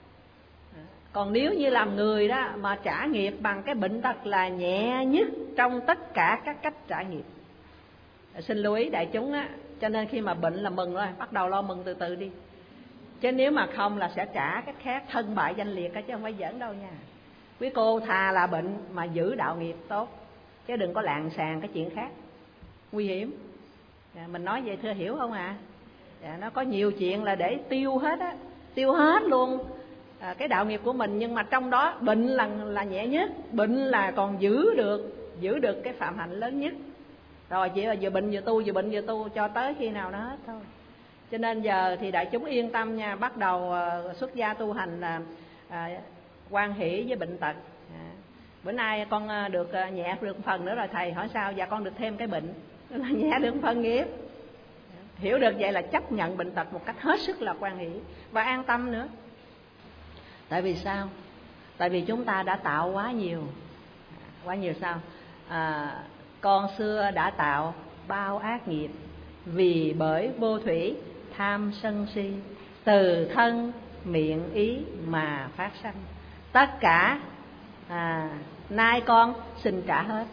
Còn nếu như làm người đó mà trả nghiệp bằng cái bệnh tật là nhẹ nhất trong tất cả các cách trả nghiệp. Xin lưu ý đại chúng á, cho nên khi mà bệnh là mừng rồi, bắt đầu lo mừng từ từ đi. Chứ nếu mà không là sẽ trả cách khác, thân bại danh liệt, chứ không phải giỡn đâu nha. Quý cô thà là bệnh mà giữ đạo nghiệp tốt, chứ đừng có lạng sàn cái chuyện khác, nguy hiểm. Mình nói vậy thưa hiểu không ạ? Nó có nhiều chuyện là để tiêu hết á, tiêu hết luôn cái đạo nghiệp của mình, nhưng mà trong đó bệnh là nhẹ nhất, bệnh là còn giữ được cái phạm hạnh lớn nhất. Rồi chỉ là vừa bệnh vừa tu cho tới khi nào nó hết thôi. Cho nên giờ thì đại chúng yên tâm nha, bắt đầu xuất gia tu hành là hoan hỷ với bệnh tật. Bữa nay con được nhẹ được phần nữa rồi thầy hỏi sao? Dạ con được thêm cái bệnh. là nhẹ được phần nghiệp. Hiểu được vậy là chấp nhận bệnh tật một cách hết sức là hoan hỷ và an tâm nữa. Tại vì sao? Tại vì chúng ta đã tạo quá nhiều sao? Con xưa đã tạo bao ác nghiệp, vì bởi vô thủy tham sân si, từ thân miệng ý mà phát sanh. Tất cả nay con xin trả hết.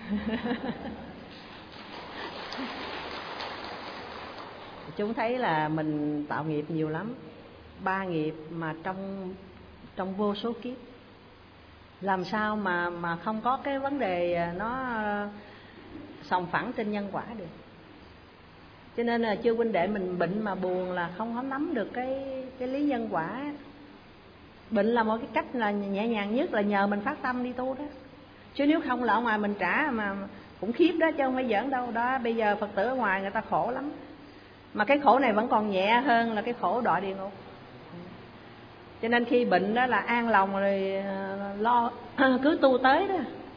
Chúng thấy là mình tạo nghiệp nhiều lắm, 3 nghiệp mà trong vô số kiếp. Làm sao mà không có cái vấn đề nó sòng phẳng trên nhân quả được. Cho nên là chư huynh đệ mình bệnh mà buồn là không nắm được cái lý nhân quả. Bệnh là một cái cách là nhẹ nhàng nhất là nhờ mình phát tâm đi tu đó. Chứ nếu không là ở ngoài mình trả mà cũng khiếp đó, chứ không phải giỡn đâu. Đó, bây giờ Phật tử ở ngoài người ta khổ lắm. Mà cái khổ này vẫn còn nhẹ hơn là cái khổ đọa địa ngục. Cho nên khi bệnh đó là an lòng rồi lo cứ tu tới đó.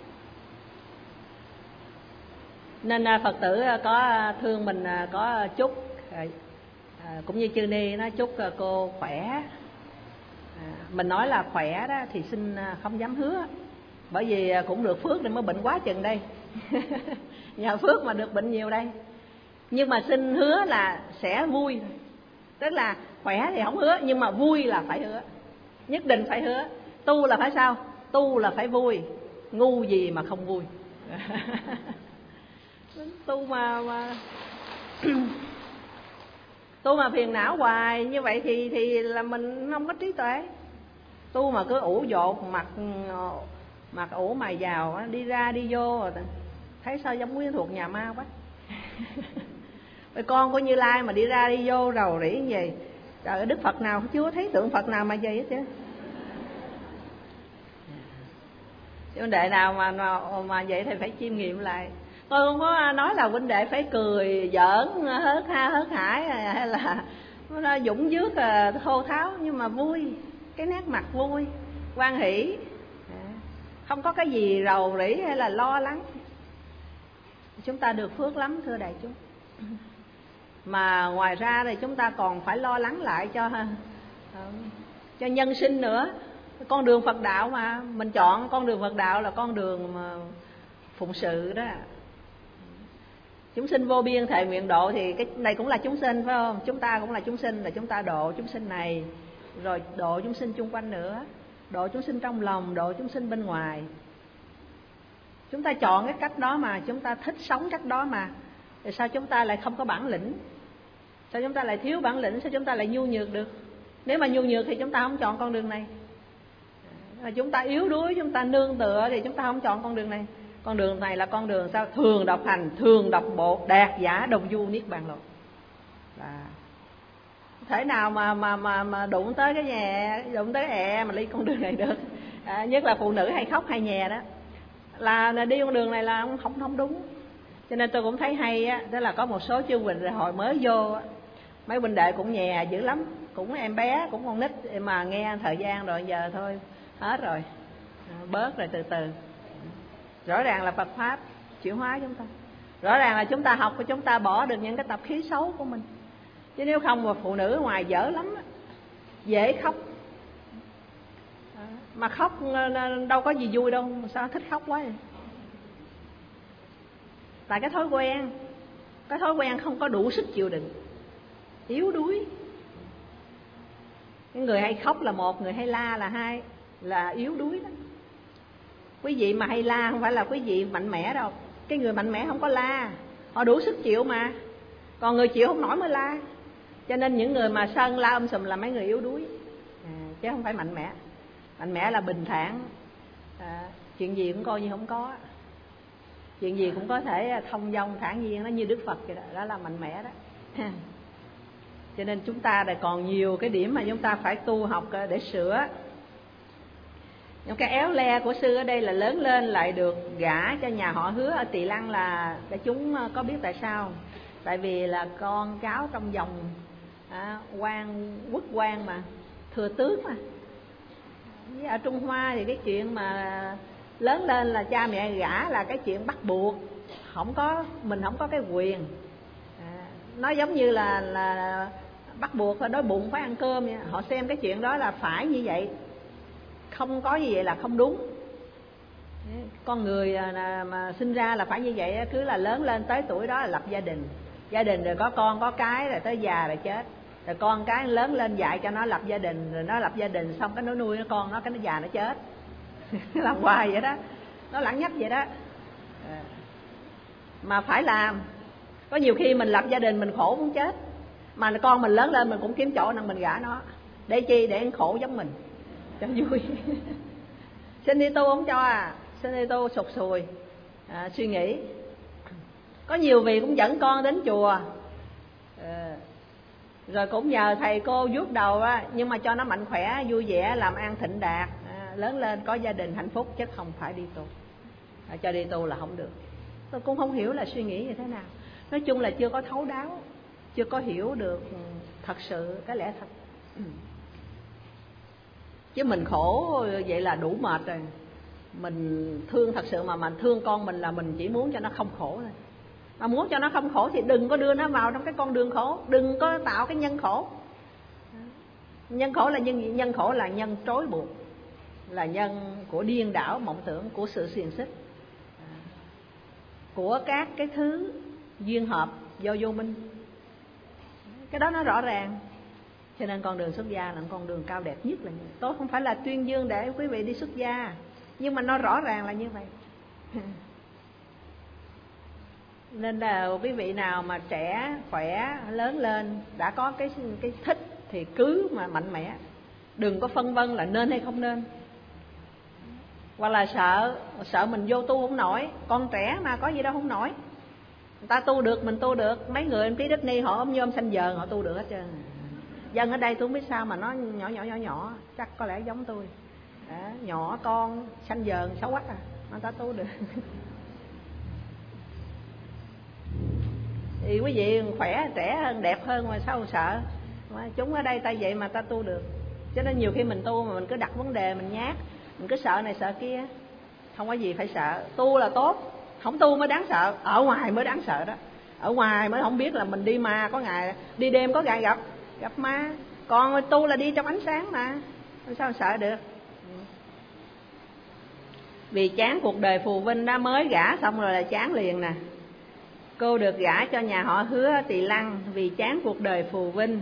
Nên Phật tử có thương mình có chúc, cũng như chư ni nó chúc cô khỏe. Mình nói là khỏe đó thì xin không dám hứa, bởi vì cũng được phước nên mới bệnh quá chừng đây. Nhờ phước mà được bệnh nhiều đây. Nhưng mà xin hứa là sẽ vui. Tức là khỏe thì không hứa, nhưng mà vui là phải hứa. Nhất định phải hứa. Tu là phải sao? Tu là phải vui. Ngu gì mà không vui. Tu mà tu mà phiền não hoài như vậy thì là mình không có trí tuệ. Tu mà cứ ủ dột, mặt ủ mày vào, đi ra đi vô, thấy sao giống quyến thuộc nhà ma quá. Con của Như Lai mà đi ra đi vô rầu rĩ như vậy, trời ơi, Đức Phật nào chưa thấy tượng Phật nào mà vậy hết chứ. Huynh đệ nào mà vậy thì phải chiêm nghiệm lại. Tôi không có nói là huynh đệ phải cười giỡn hớt hải hay là nó dũng dước thô tháo, nhưng mà vui, cái nét mặt vui, hoan hỷ, không có cái gì rầu rĩ hay là lo lắng. Chúng ta được phước lắm thưa đại chúng. Mà ngoài ra thì chúng ta còn phải lo lắng lại cho nhân sinh nữa. Con đường Phật đạo mà mình chọn con đường Phật đạo là con đường mà phụng sự đó. Chúng sinh vô biên thệ nguyện độ thì cái này cũng là chúng sinh phải không? Chúng ta cũng là chúng sinh, là chúng ta độ chúng sinh này, rồi độ chúng sinh chung quanh nữa, độ chúng sinh trong lòng, độ chúng sinh bên ngoài. Chúng ta chọn cái cách đó mà, chúng ta thích sống cách đó mà. Thì sao chúng ta lại không có bản lĩnh? Sao chúng ta lại thiếu bản lĩnh? Sao chúng ta lại nhu nhược được? Nếu mà nhu nhược thì chúng ta không chọn con đường này. Chúng ta yếu đuối, chúng ta nương tựa thì chúng ta không chọn con đường này. Con đường này là con đường sao? Thường đọc hành, thường đọc bộ, đạt giả đồng du niết bàn lộ. Thể nào mà đụng tới cái nhà, đụng tới mà đi con đường này được. Nhất là phụ nữ hay khóc hay nhè đó, là đi con đường này là không đúng. Cho nên tôi cũng thấy hay á, đó là có một số chư huynh hồi mới vô á, mấy huynh đệ cũng nhè dữ lắm, cũng em bé, cũng con nít, mà nghe thời gian rồi giờ thôi hết rồi, bớt rồi từ từ. Rõ ràng là Phật pháp chuyển hóa chúng ta, rõ ràng là chúng ta học và chúng ta bỏ được những cái tập khí xấu của mình. Chứ nếu không mà phụ nữ ở ngoài dở lắm á, dễ khóc, mà khóc đâu có gì vui đâu, mà sao thích khóc quá vậy? Tại cái thói quen không có đủ sức chịu đựng, yếu đuối. Cái người hay khóc là một, người hay la là hai, là yếu đuối đó. Quý vị mà hay la không phải là quý vị mạnh mẽ đâu. Cái người mạnh mẽ không có la, họ đủ sức chịu mà. Còn người chịu không nổi mới la. Cho nên những người mà sân la sùm là mấy người yếu đuối, chứ không phải mạnh mẽ. Mạnh mẽ là bình thản, chuyện gì cũng coi như không có, chuyện gì cũng có thể thông dong thản nhiên, nó như Đức Phật vậy đó, đó là mạnh mẽ đó. Cho nên chúng ta đã còn nhiều cái điểm mà chúng ta phải tu học để sửa. Những cái éo le của sư ở đây là lớn lên lại được gả cho nhà họ Hứa ở Tỳ Lăng, là để chúng có biết tại sao. Tại vì là con cháu trong dòng quốc quan mà, thừa tước mà. Ở Trung Hoa thì cái chuyện mà lớn lên là cha mẹ gả là cái chuyện bắt buộc, mình không có cái quyền. Nó giống như là bắt buộc đói bụng phải ăn cơm vậy. Họ xem cái chuyện đó là phải như vậy, không có như vậy là không đúng. Con người mà sinh ra là phải như vậy, cứ là lớn lên tới tuổi đó là lập gia đình rồi có con có cái, rồi tới già rồi chết, rồi con cái lớn lên dạy cho nó lập gia đình, rồi nó lập gia đình xong cái nó nuôi nó con nó, cái nó già nó chết. Làm hoài vậy đó, nó lẳng nhắc vậy đó. Mà phải làm. Có nhiều khi mình lập gia đình mình khổ muốn chết, mà con mình lớn lên mình cũng kiếm chỗ năng mình gả nó. Để chi? Để ăn khổ giống mình cho vui. Xin đi tu không cho xin đi tu sụt sùi. Suy nghĩ. Có nhiều vị cũng dẫn con đến chùa, rồi cũng nhờ thầy cô vuốt đầu á, nhưng mà cho nó mạnh khỏe vui vẻ làm ăn thịnh đạt, lớn lên có gia đình hạnh phúc, chứ không phải đi tu. Cho đi tu là không được. Tôi cũng không hiểu là suy nghĩ như thế nào. Nói chung là chưa có thấu đáo, chưa có hiểu được thật sự cái lẽ thật. Chứ mình khổ vậy là đủ mệt rồi. Mình thương thật sự mà thương con mình là mình chỉ muốn cho nó không khổ thôi. Mà muốn cho nó không khổ thì đừng có đưa nó vào trong cái con đường khổ, đừng có tạo cái nhân khổ. Nhân khổ là nhân gì? Nhân khổ là nhân trói buộc, là nhân của điên đảo mộng tưởng, của sự xiềng xích, của các cái thứ duyên hợp do vô minh. Cái đó nó rõ ràng. Cho nên con đường xuất gia là con đường cao đẹp nhất là như vậy. Tôi không phải là tuyên dương để quý vị đi xuất gia, nhưng mà nó rõ ràng là như vậy. Nên là quý vị nào mà trẻ, khỏe, lớn lên, đã có cái thích thì cứ mà mạnh mẽ. Đừng có phân vân là nên hay không nên. Hoặc là sợ mình vô tu không nổi. Con trẻ mà có gì đâu không nổi. Người ta tu được, mình tu được. Mấy người Ký Đức Ni họ ôm nhôm xanh dờn họ tu được hết trơn. Dân ở đây tôi không biết sao mà nó nhỏ, chắc có lẽ giống tôi. Nhỏ con xanh dờn xấu quắc người ta tu được. Thì quý vị khỏe, trẻ hơn, đẹp hơn mà sao sợ. Mà chúng ở đây ta vậy mà ta tu được. Cho nên nhiều khi mình tu mà mình cứ đặt vấn đề, mình nhát, mình cứ sợ này sợ kia. Không có gì phải sợ. Tu là tốt, không tu mới đáng sợ. Ở ngoài mới đáng sợ đó. Ở ngoài mới không biết là mình đi ma, có ngày đi đêm có ngày gặp ma. Còn tu là đi trong ánh sáng mà, sao sợ được. Vì chán cuộc đời phù vinh đó, mới gả xong rồi là chán liền nè. Cô được gả cho nhà họ Hứa Tỳ Lăng vì chán cuộc đời phù vinh.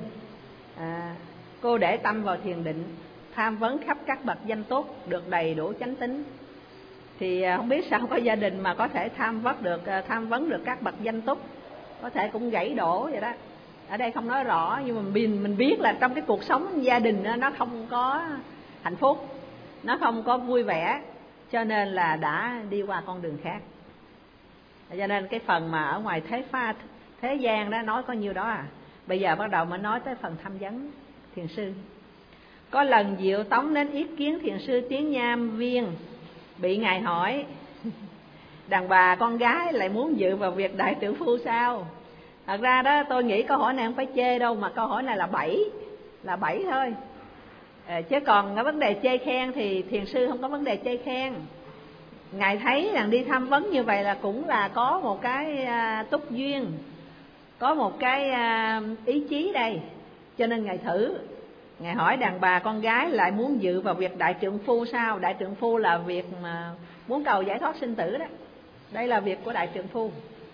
Cô để tâm vào thiền định, tham vấn khắp các bậc danh tốt, được đầy đủ chánh tín. Thì không biết sao có gia đình mà có thể tham vấn được các bậc danh túc, có thể cũng gãy đổ vậy đó. Ở đây không nói rõ, nhưng mà mình biết là trong cái cuộc sống gia đình nó không có hạnh phúc, nó không có vui vẻ, cho nên là đã đi qua con đường khác. Cho nên cái phần mà ở ngoài thế gian đó nói có nhiêu đó Bây giờ bắt đầu mới nói tới phần tham vấn thiền sư. Có lần Diệu Tống đến ý kiến thiền sư Tiến Nham Viên, bị ngài hỏi: đàn bà con gái lại muốn dự vào việc đại trượng phu sao? Thật ra đó tôi nghĩ câu hỏi này không phải chê đâu, mà câu hỏi này là bẫy thôi. Chứ còn cái vấn đề chê khen thì thiền sư không có vấn đề chê khen. Ngài thấy rằng đi tham vấn như vậy là cũng là có một cái túc duyên, có một cái ý chí đây, cho nên ngài thử. Ngài hỏi đàn bà con gái lại muốn dự vào việc đại trượng phu sao? Đại trượng phu là việc mà muốn cầu giải thoát sinh tử đó. Đây là việc của đại trượng phu.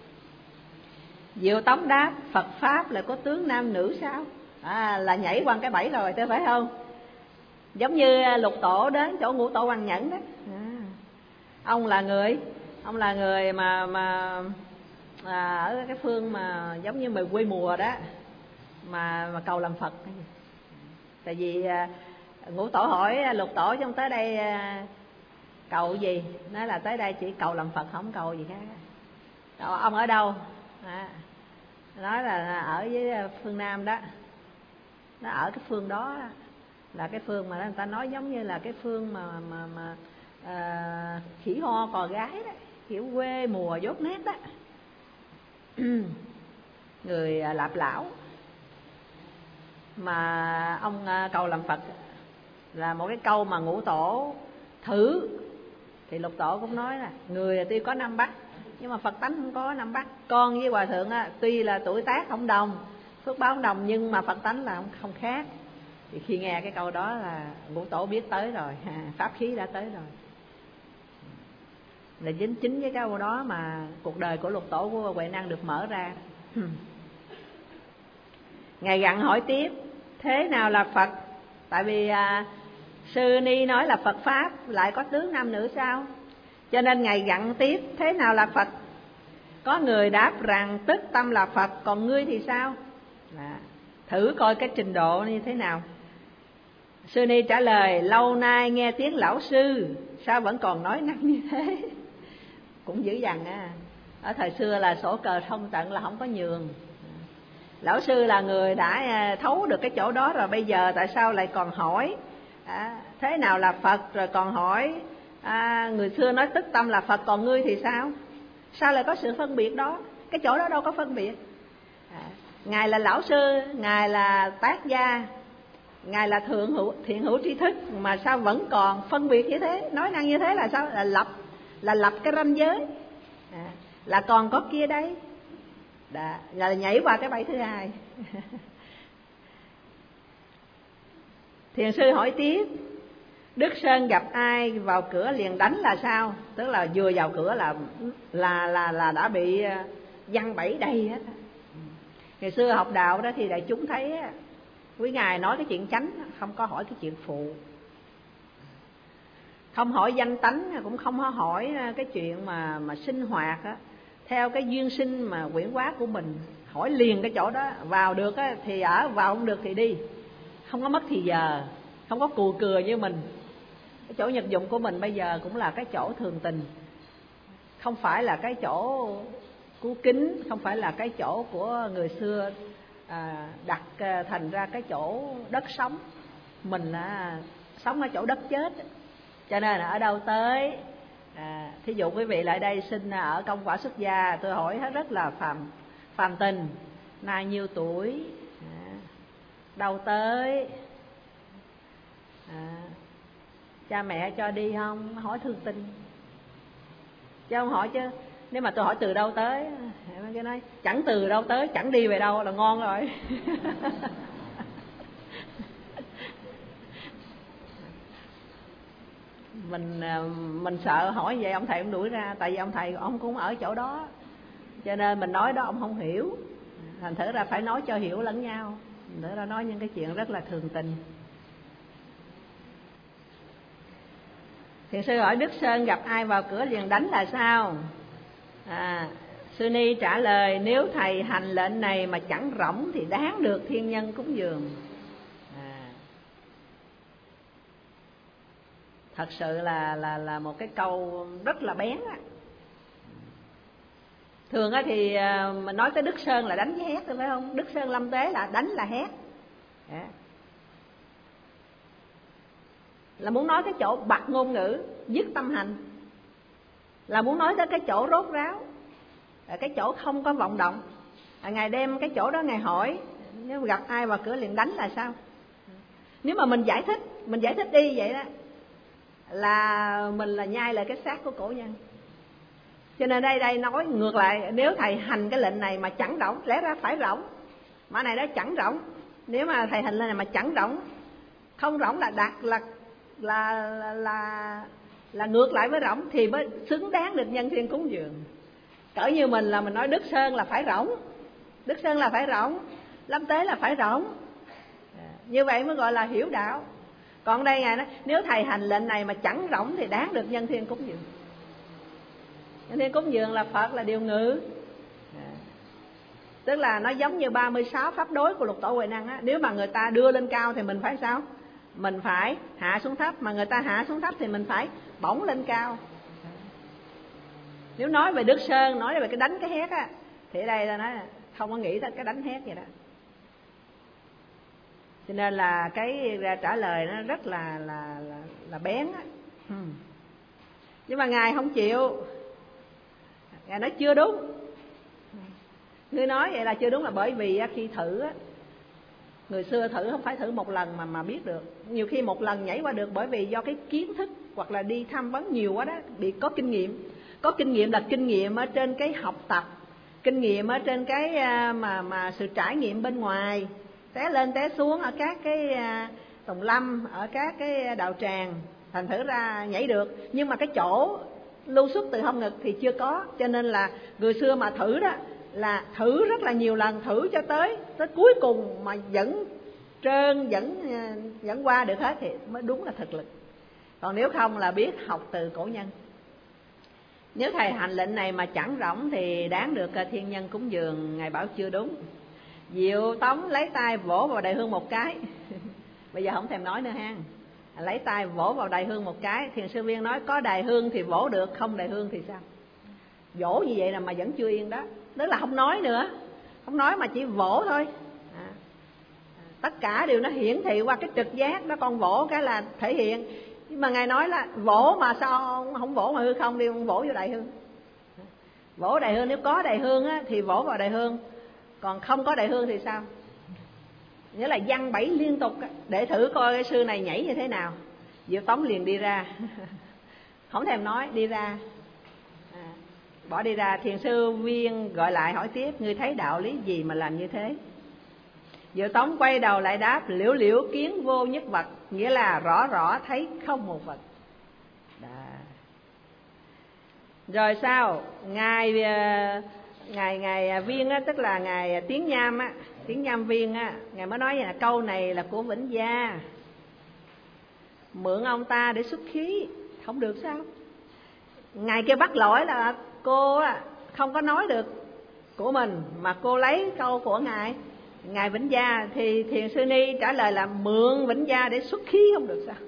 Diệu Tống đáp: Phật Pháp là có tướng nam nữ sao? Là nhảy qua cái bẫy rồi, tôi phải không? Giống như Lục Tổ đến chỗ Ngũ Tổ Hoàng Nhẫn đó. Ông là người mà ở cái phương mà giống như miền quê mùa đó, mà cầu làm Phật. Tại vì Ngũ Tổ hỏi Lục Tổ trong tới đây cầu gì? Nói là tới đây chỉ cầu làm Phật, không cầu gì khác. Ông ở đâu? Nói là ở với phương Nam đó. Nó ở cái phương đó là cái phương mà người ta nói giống như là cái phương mà khỉ ho cò gái đó, kiểu quê mùa dốt nét đó. Người Lạp Lão. Mà ông cầu làm Phật là một cái câu mà Ngũ Tổ thử. Thì Lục Tổ cũng nói là người tuy có Nam Bắc, nhưng mà Phật tánh không có Nam Bắc. Con với Hòa thượng á, tuy là tuổi tác không đồng, phước báo không đồng, nhưng mà Phật tánh là không khác. Thì khi nghe cái câu đó là Ngũ Tổ biết tới rồi, pháp khí đã tới rồi. Là chính cái câu đó mà cuộc đời của Lục Tổ của Huệ Năng được mở ra. Ngài gặng hỏi tiếp, thế nào là Phật? Tại vì Sư Ni nói là Phật Pháp lại có tướng nam nữ sao? Cho nên Ngài gặng tiếp, thế nào là Phật? Có người đáp rằng tức tâm là Phật, còn ngươi thì sao? Thử coi cái trình độ như thế nào. Sư Ni trả lời, lâu nay nghe tiếng lão sư, sao vẫn còn nói năng như thế? Cũng dữ dằn á. Ở thời xưa là sổ cờ thông tận là không có nhường. Lão sư là người đã thấu được cái chỗ đó rồi, bây giờ tại sao lại còn hỏi thế nào là Phật, rồi còn hỏi người xưa nói tức tâm là Phật, còn ngươi thì sao? Sao lại có sự phân biệt đó? Cái chỗ đó đâu có phân biệt. Ngài là lão sư, Ngài là tác gia, Ngài là thiện hữu tri thức, mà sao vẫn còn phân biệt như thế, nói năng như thế là sao? Là lập cái ranh giới, là còn có kia đấy. Là nhảy qua cái bẫy thứ hai. Thiền sư hỏi tiếp, Đức Sơn gặp ai vào cửa liền đánh là sao? Tức là vừa vào cửa là đã bị giăng bẫy đầy hết. Ngày xưa học đạo đó thì đại chúng thấy quý ngài nói cái chuyện chánh, không có hỏi cái chuyện phụ, không hỏi danh tánh, cũng không có hỏi cái chuyện mà sinh hoạt á, theo cái duyên sinh mà quyển hóa của mình. Hỏi liền cái chỗ đó, vào được á thì ở, vào không được thì đi, không có mất thì giờ, không có cù cừa như mình. Cái chỗ nhập dụng của mình bây giờ cũng là cái chỗ thường tình, không phải là cái chỗ cú kính, không phải là cái chỗ của người xưa đặt thành ra cái chỗ đất sống. Mình là sống ở chỗ đất chết, cho nên là ở đâu tới thí dụ quý vị lại đây xin ở công quả xuất gia, tôi hỏi hết rất là phàm tình, nay nhiêu tuổi, đâu tới, cha mẹ cho đi không, hỏi thường tình chứ không hỏi chứ. Nếu mà tôi hỏi từ đâu tới, cái nói chẳng từ đâu tới, chẳng đi về đâu là ngon rồi. Mình sợ hỏi vậy ông thầy ông đuổi ra, tại vì ông thầy ông cũng ở chỗ đó, cho nên mình nói đó ông không hiểu, thành thử ra phải nói cho hiểu lẫn nhau. Nữa ra nói những cái chuyện rất là thường tình. Thiền sư hỏi Đức Sơn gặp ai vào cửa liền đánh là sao? Sư Ni trả lời, nếu thầy hành lệnh này mà chẳng rỗng thì đáng được thiên nhân cúng dường. Thật sự là một cái câu rất là bén á. Thường á thì mình nói tới Đức Sơn là đánh với hét thôi, phải không? Đức Sơn Lâm Tế là đánh là hét. Là muốn nói cái chỗ bặt ngôn ngữ, dứt tâm hành, là muốn nói tới cái chỗ rốt ráo, cái chỗ không có vọng động. Ngài đem cái chỗ đó Ngài hỏi, nếu gặp ai vào cửa liền đánh là sao? Nếu mà mình giải thích đi vậy đó, là mình là nhai lại cái xác của cổ nhân. Cho nên đây nói ngược lại, nếu thầy hành cái lệnh này mà chẳng rỗng, lẽ ra phải rỗng, mà này đó chẳng rỗng. Nếu mà thầy hành lệnh này mà chẳng rỗng, không rỗng là đạt là ngược lại với rỗng, thì mới xứng đáng được nhân thiên cúng dường. Cỡ như mình là mình nói Đức Sơn là phải rỗng, Đức Sơn là phải rỗng, Lâm Tế là phải rỗng, như vậy mới gọi là hiểu đạo. Còn đây Ngài nói nếu thầy hành lệnh này mà chẳng rỗng thì đáng được nhân thiên cúng dường. Nhân thiên cúng dường là Phật, là điều ngự. Tức là nó giống như 36 pháp đối của Lục Tổ Huệ Năng á. Nếu mà người ta đưa lên cao thì mình phải sao? Mình phải hạ xuống thấp. Mà người ta hạ xuống thấp thì mình phải bổng lên cao. Nếu nói về Đức Sơn, nói về cái đánh cái hét á, thì ở đây ta nói là không có nghĩ tới cái đánh hét vậy đó. Cho nên là cái trả lời nó rất là bén á. Nhưng mà Ngài không chịu. Ngài nói chưa đúng. Ngươi nói vậy là chưa đúng, là bởi vì khi thử á, người xưa thử không phải thử một lần mà biết được. Nhiều khi một lần nhảy qua được, bởi vì do cái kiến thức hoặc là đi tham vấn nhiều quá đó, bị có kinh nghiệm. Có kinh nghiệm là kinh nghiệm ở trên cái học tập, kinh nghiệm ở trên cái mà sự trải nghiệm bên ngoài, té lên té xuống ở các cái tùng lâm, ở các cái đạo tràng, thành thử ra nhảy được. Nhưng mà cái chỗ lưu xuất từ hông ngực thì chưa có, cho nên là người xưa mà thử đó là thử rất là nhiều lần, thử cho tới cuối cùng mà vẫn trơn, vẫn qua được hết thì mới đúng là thực lực. Còn nếu không là biết học từ cổ nhân. Nếu thầy hành lệnh này mà chẳng rỗng thì đáng được thiên nhân cúng dường. Ngài bảo chưa đúng. Diệu Tống lấy tay vỗ vào đầy hương một cái. Bây giờ không thèm nói nữa ha. Lấy tay vỗ vào đầy hương một cái. Thiền sư Viên nói có đầy hương thì vỗ được, không đầy hương thì sao? Vỗ như vậy là mà vẫn chưa yên đó. Tức là không nói nữa, không nói mà chỉ vỗ thôi. Tất cả đều nó hiển thị qua cái trực giác đó. Con vỗ cái là thể hiện. Nhưng mà Ngài nói là vỗ mà sao không vỗ mà hư không đi, vỗ vô đầy hương. Vỗ đầy hương, nếu có đầy hương á, thì vỗ vào đầy hương. Còn không có đầy hương thì sao? Nghĩa là văng bẫy liên tục để thử coi cái sư này nhảy như thế nào. Diệu Tống liền đi ra. Không thèm nói, đi ra. Bỏ đi ra. Thiền sư Viên gọi lại hỏi tiếp, ngươi thấy đạo lý gì mà làm như thế? Diệu Tống quay đầu lại đáp, liễu liễu kiến vô nhất vật, nghĩa là rõ rõ thấy không một vật. Rồi sao? Ngài Viên á, tức là ngài Tiếng Nham á, Tiếng Nham Viên á, ngài mới nói là câu này là của Vĩnh Gia, mượn ông ta để xuất khí, không được sao? Ngài kêu bắt lỗi là cô á không có nói được của mình mà cô lấy câu của ngài Vĩnh Gia, thì Thiền sư Ni trả lời là mượn Vĩnh Gia để xuất khí, không được sao?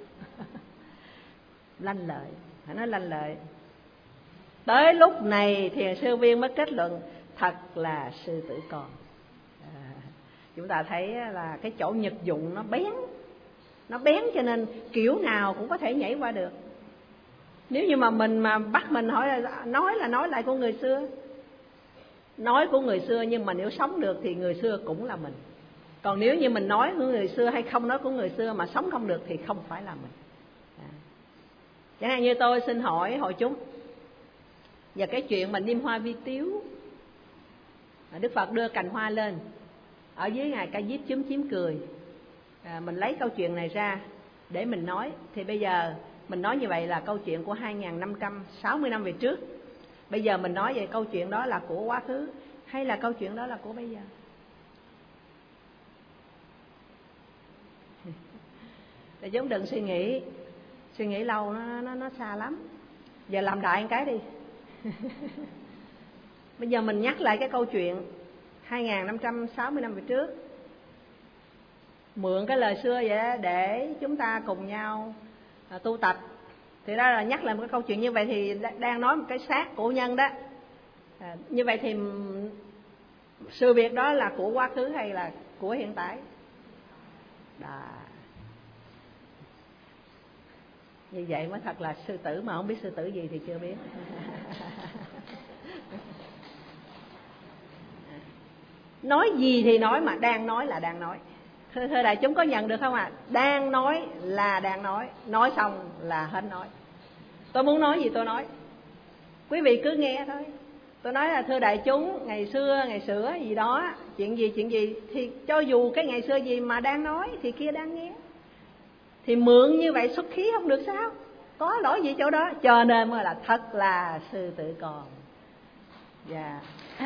Lanh lợi, phải nói lanh lợi. Tới lúc này Thiền sư Viên mới kết luận thật là sư tử còn. Chúng ta thấy là cái chỗ nhật dụng nó bén cho nên kiểu nào cũng có thể nhảy qua được. Nếu như mà mình mà bắt mình hỏi là nói lại của người xưa, nói của người xưa, nhưng mà nếu sống được thì người xưa cũng là mình. Còn nếu như mình nói của người xưa hay không nói của người xưa mà sống không được thì không phải là mình. Chẳng hạn như tôi xin hỏi hội chúng và cái chuyện mà niêm hoa vi tiếu, Đức Phật đưa cành hoa lên, ở dưới Ngài Ca Diếp chúm chím cười. Mình lấy câu chuyện này ra để mình nói. Thì bây giờ mình nói như vậy là câu chuyện của 2560 năm về trước. Bây giờ mình nói về câu chuyện đó là của quá khứ hay là câu chuyện đó là của bây giờ? Để chúng đừng suy nghĩ lâu, nó xa lắm. Giờ làm đại một cái đi. Bây giờ mình nhắc lại cái câu chuyện 2560 năm về trước, mượn cái lời xưa vậy để chúng ta cùng nhau tu tập. Thì đó là nhắc lại một cái câu chuyện như vậy thì đang nói một cái xác cổ nhân đó. Như vậy thì sự việc đó là của quá khứ hay là của hiện tại? Đó. Như vậy mới thật là sư tử, mà không biết sư tử gì thì chưa biết. Nói gì thì nói, mà đang nói là đang nói. Thưa đại chúng có nhận được không ạ? Đang nói là đang nói xong là hết nói. Tôi muốn nói gì tôi nói, quý vị cứ nghe thôi. Tôi nói là thưa đại chúng, ngày xưa ngày xưa gì đó, chuyện gì thì cho dù cái ngày xưa gì mà đang nói thì kia đang nghe, thì mượn như vậy xuất khí không được sao? Có lỗi gì chỗ đó? Cho nên mới là thật là sư tử còn. Dạ.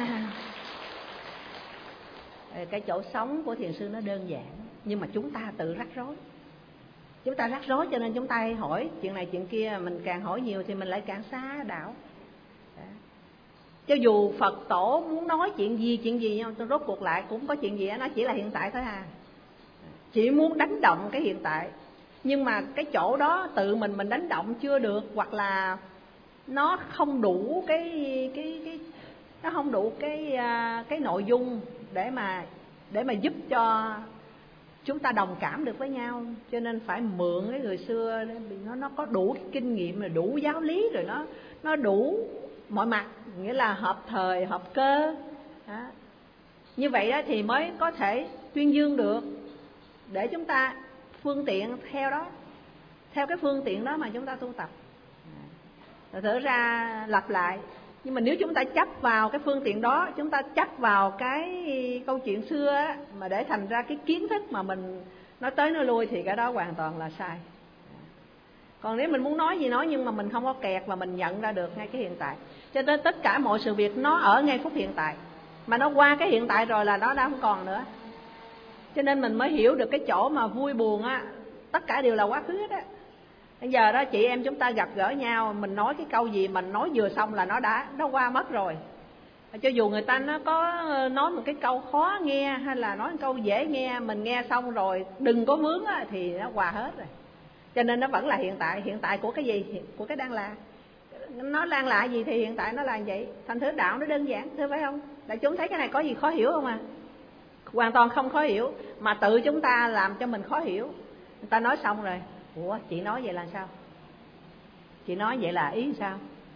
Cái chỗ sống của thiền sư nó đơn giản, nhưng mà chúng ta tự rắc rối. Chúng ta rắc rối cho nên chúng ta hay hỏi chuyện này chuyện kia, mình càng hỏi nhiều thì mình lại càng xa đạo. Cho dù Phật tổ muốn nói chuyện gì nhưng rốt cuộc lại cũng có chuyện gì đó, nó chỉ là hiện tại thôi à. Chỉ muốn đánh động cái hiện tại, nhưng mà cái chỗ đó tự mình đánh động chưa được, hoặc là nó không đủ nó không đủ cái nội dung để mà giúp cho chúng ta đồng cảm được với nhau. Cho nên phải mượn cái người xưa, nó có đủ cái kinh nghiệm, rồi đủ giáo lý, rồi nó đủ mọi mặt, nghĩa là hợp thời hợp cơ đó. Như vậy đó thì mới có thể tuyên dương được, để chúng ta phương tiện theo đó, theo cái phương tiện đó mà chúng ta tu tập. rồi thở ra lặp lại. Nhưng mà nếu chúng ta chấp vào cái phương tiện đó, chúng ta chấp vào cái câu chuyện xưa á, mà để thành ra cái kiến thức mà mình nói tới nói lui thì cái đó hoàn toàn là sai. Còn nếu mình muốn nói gì nói, nhưng mà mình không có kẹt và mình nhận ra được ngay cái hiện tại. Cho nên tất cả mọi sự việc nó ở ngay phút hiện tại, mà nó qua cái hiện tại rồi là nó đã không còn nữa. Cho nên mình mới hiểu được cái chỗ mà vui buồn á, tất cả đều là quá khứ đó. Bây giờ đó chị em chúng ta gặp gỡ nhau, mình nói cái câu gì mình nói vừa xong là nó qua mất rồi. Cho dù người ta nó có nói một cái câu khó nghe hay là nói một câu dễ nghe, mình nghe xong rồi đừng có vướng á, thì nó qua hết rồi. Cho nên nó vẫn là hiện tại. Hiện tại của cái gì? Của cái đang là. Nó đang là gì thì hiện tại nó là vậy. Thành thử đạo nó đơn giản, thưa phải không? Đại chúng thấy cái này có gì khó hiểu không à? Hoàn toàn không khó hiểu, mà tự chúng ta làm cho mình khó hiểu. Người ta nói xong rồi, ủa chị nói vậy là sao? Chị nói vậy là ý sao?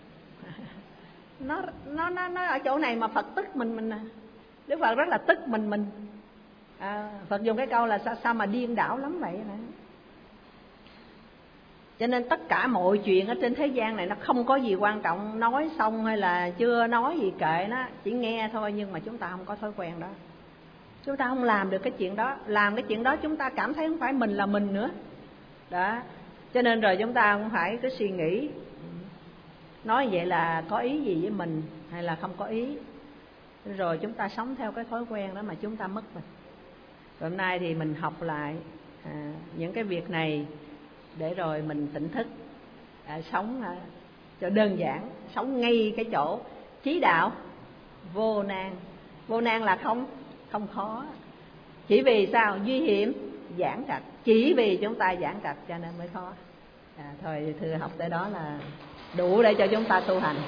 Nó ở chỗ này mà Phật tức mình Đức Phật rất là tức mình. Phật dùng cái câu là sao mà điên đảo lắm vậy nè. Cho nên tất cả mọi chuyện ở trên thế gian này nó không có gì quan trọng, nói xong hay là chưa nói gì kệ nó, chỉ nghe thôi. Nhưng mà chúng ta không có thói quen đó, chúng ta không làm được cái chuyện đó. Làm cái chuyện đó chúng ta cảm thấy không phải mình là mình nữa đó. Cho nên rồi chúng ta cũng phải cứ suy nghĩ, nói vậy là có ý gì với mình hay là không có ý. Rồi chúng ta sống theo cái thói quen đó mà chúng ta mất mình. Rồi hôm nay thì mình học lại những cái việc này để rồi mình tỉnh thức, sống cho đơn giản, sống ngay cái chỗ chí đạo vô nan. Vô nan là không khó. Chỉ vì sao? Duy hiểm giảng trạch. Chỉ vì chúng ta giảng trạch cho nên mới khó. Thôi thưa học tới đó là đủ để cho chúng ta tu hành.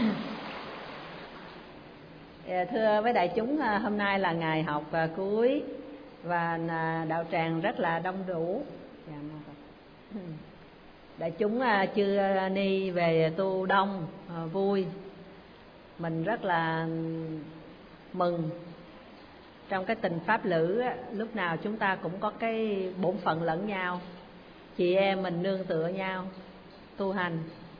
Thưa với đại chúng, hôm nay là ngày học cuối và đạo tràng rất là đông đủ. Đại chúng chư ni về tu đông, vui. Mình rất là mừng. Trong cái tình pháp lữ lúc nào chúng ta cũng có cái bổn phận lẫn nhau. Chị em mình nương tựa nhau tu hành.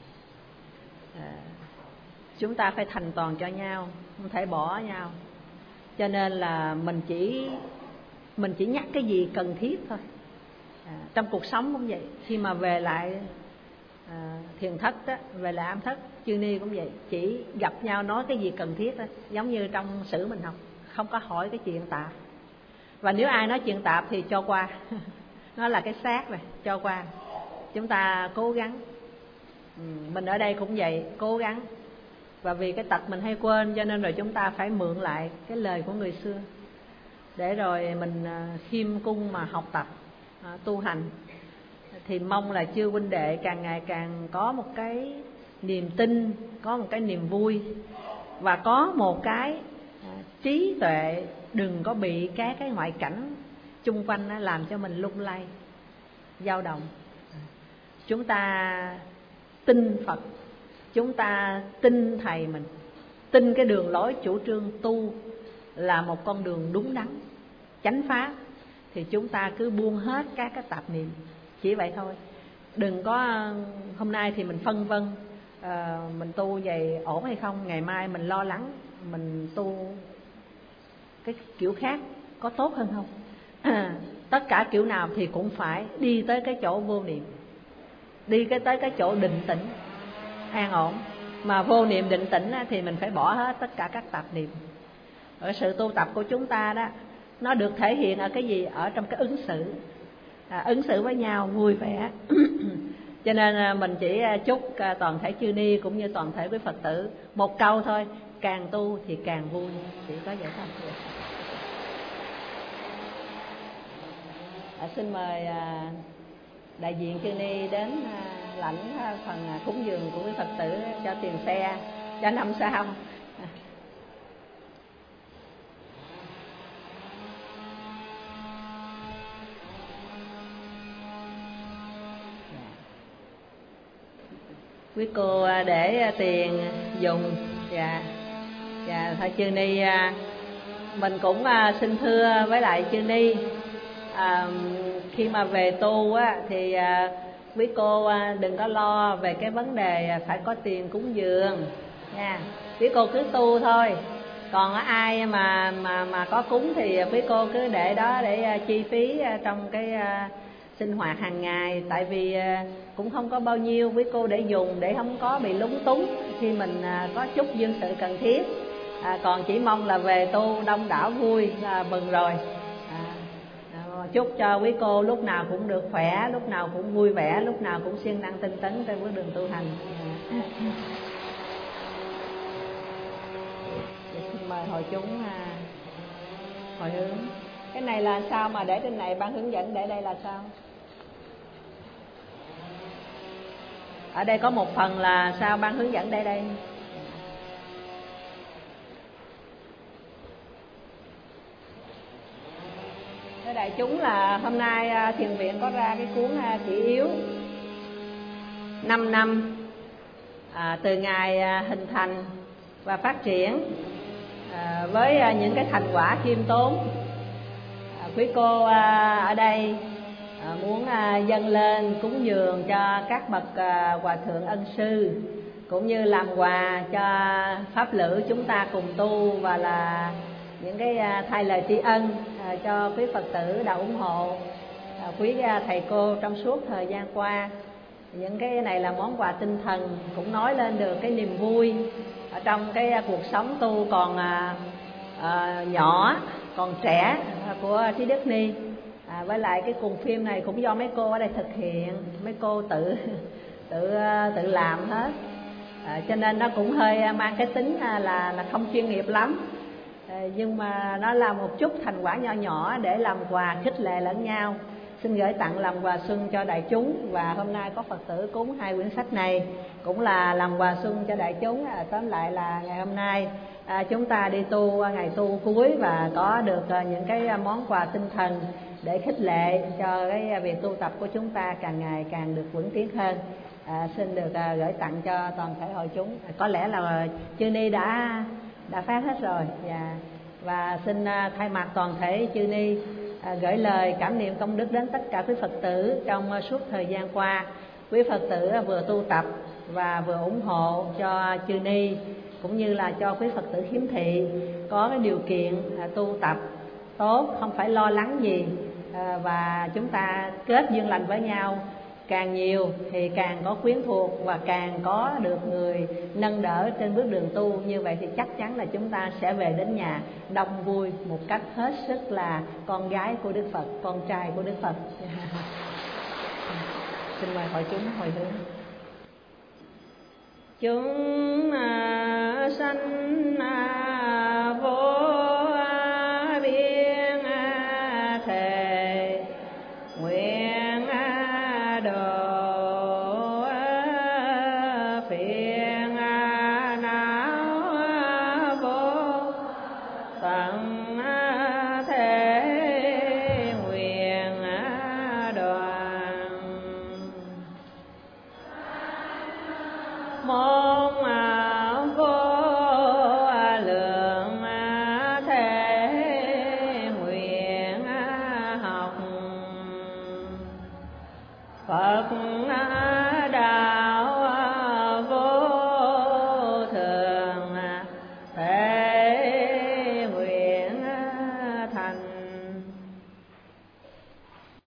Chúng ta phải thành toàn cho nhau, không thể bỏ nhau. Cho nên là mình chỉ nhắc cái gì cần thiết thôi. Trong cuộc sống cũng vậy. Khi mà về lại thiền thất đó, về lại am thất, chư ni cũng vậy, chỉ gặp nhau nói cái gì cần thiết thôi. Giống như trong sử mình học, không có hỏi cái chuyện tạp. Và nếu ai nói chuyện tạp thì cho qua. Nó là cái xác rồi, cho qua. Chúng ta cố gắng. Mình ở đây cũng vậy, cố gắng. Và vì cái tật mình hay quên, cho nên rồi chúng ta phải mượn lại cái lời của người xưa, để rồi mình khiêm cung mà học tập, tu hành. Thì mong là chư huynh đệ càng ngày càng có một cái niềm tin, có một cái niềm vui, và có một cái trí tuệ, đừng có bị cái ngoại cảnh chung quanh làm cho mình lung lay, dao động. Chúng ta tin Phật, chúng ta tin Thầy mình, tin cái đường lối chủ trương tu là một con đường đúng đắn, chánh pháp, thì chúng ta cứ buông hết các cái tạp niệm. Chỉ vậy thôi. Đừng có hôm nay thì mình phân vân, mình tu vậy ổn hay không, ngày mai mình lo lắng, mình tu cái kiểu khác có tốt hơn không. Tất cả kiểu nào thì cũng phải đi tới cái chỗ vô niệm, đi tới cái chỗ định tĩnh an ổn. Mà vô niệm định tĩnh thì mình phải bỏ hết tất cả các tạp niệm. Ở sự tu tập của chúng ta đó, nó được thể hiện ở cái gì? Ở trong cái ứng xử, ứng xử với nhau vui vẻ. Cho nên mình chỉ chúc toàn thể chư ni cũng như toàn thể quý Phật tử một câu thôi: càng tu thì càng vui. Chỉ có vậy thôi. Xin mời đại diện chư ni đến lãnh phần cúng dường của quý Phật tử cho tiền xe cho năm sau. Quý cô để tiền dùng. Dạ thôi chư ni, mình cũng xin thưa với lại chư ni, khi mà về tu thì quý cô đừng có lo về cái vấn đề phải có tiền cúng dường nha. Quý cô cứ tu thôi. Còn ai mà có cúng thì quý cô cứ để đó để chi phí trong cái sinh hoạt hàng ngày. Tại vì cũng không có bao nhiêu, quý cô để dùng để không có bị lúng túng khi mình có chút dương sự cần thiết. Còn chỉ mong là về tu đông đảo vui là mừng rồi. Chúc cho quý cô lúc nào cũng được khỏe, lúc nào cũng vui vẻ, lúc nào cũng siêng năng tinh tấn trên bước đường tu hành. Xin mời hội chúng hồi hướng. Cái này là sao mà để trên này, ban hướng dẫn để đây là sao? Ở đây có một phần là sao ban hướng dẫn để đây? Thưa đại chúng là hôm nay thiền viện có ra cái cuốn Kỷ Yếu 5 năm từ ngày hình thành và phát triển, với những cái thành quả khiêm tốn. Quý cô ở đây muốn dâng lên cúng dường cho các bậc hòa thượng ân sư, cũng như làm quà cho pháp lữ chúng ta cùng tu, và là những cái thay lời tri ân cho quý Phật tử đã ủng hộ quý thầy cô trong suốt thời gian qua. Những cái này là món quà tinh thần, cũng nói lên được cái niềm vui ở trong cái cuộc sống tu còn nhỏ, còn trẻ của Thí Đức Ni. Với lại cái cùng phim này cũng do mấy cô ở đây thực hiện, mấy cô tự làm hết, cho nên nó cũng hơi mang cái tính là không chuyên nghiệp lắm. Nhưng mà nó là một chút thành quả nho nhỏ để làm quà khích lệ lẫn nhau. Xin gửi tặng làm quà xuân cho đại chúng, và hôm nay có Phật tử cúng 2 quyển sách này cũng là làm quà xuân cho đại chúng. Tóm lại là ngày hôm nay chúng ta đi tu ngày tu cuối và có được những cái món quà tinh thần để khích lệ cho cái việc tu tập của chúng ta càng ngày càng được vững tiến hơn. Xin được gửi tặng cho toàn thể hội chúng. Có lẽ là chư ni đã phát hết rồi, và xin thay mặt toàn thể chư ni gửi lời cảm niệm công đức đến tất cả quý Phật tử trong suốt thời gian qua. Quý Phật tử vừa tu tập và vừa ủng hộ cho chư ni, cũng như là cho quý Phật tử khiếm thị có cái điều kiện tu tập tốt, không phải lo lắng gì, và chúng ta kết duyên lành với nhau càng nhiều thì càng có quyến thuộc và càng có được người nâng đỡ trên bước đường tu. Như vậy thì chắc chắn là chúng ta sẽ về đến nhà đông vui một cách hết sức là con gái của Đức Phật, con trai của Đức Phật. Xin mời hội chúng hồi hướng. Chúng sanh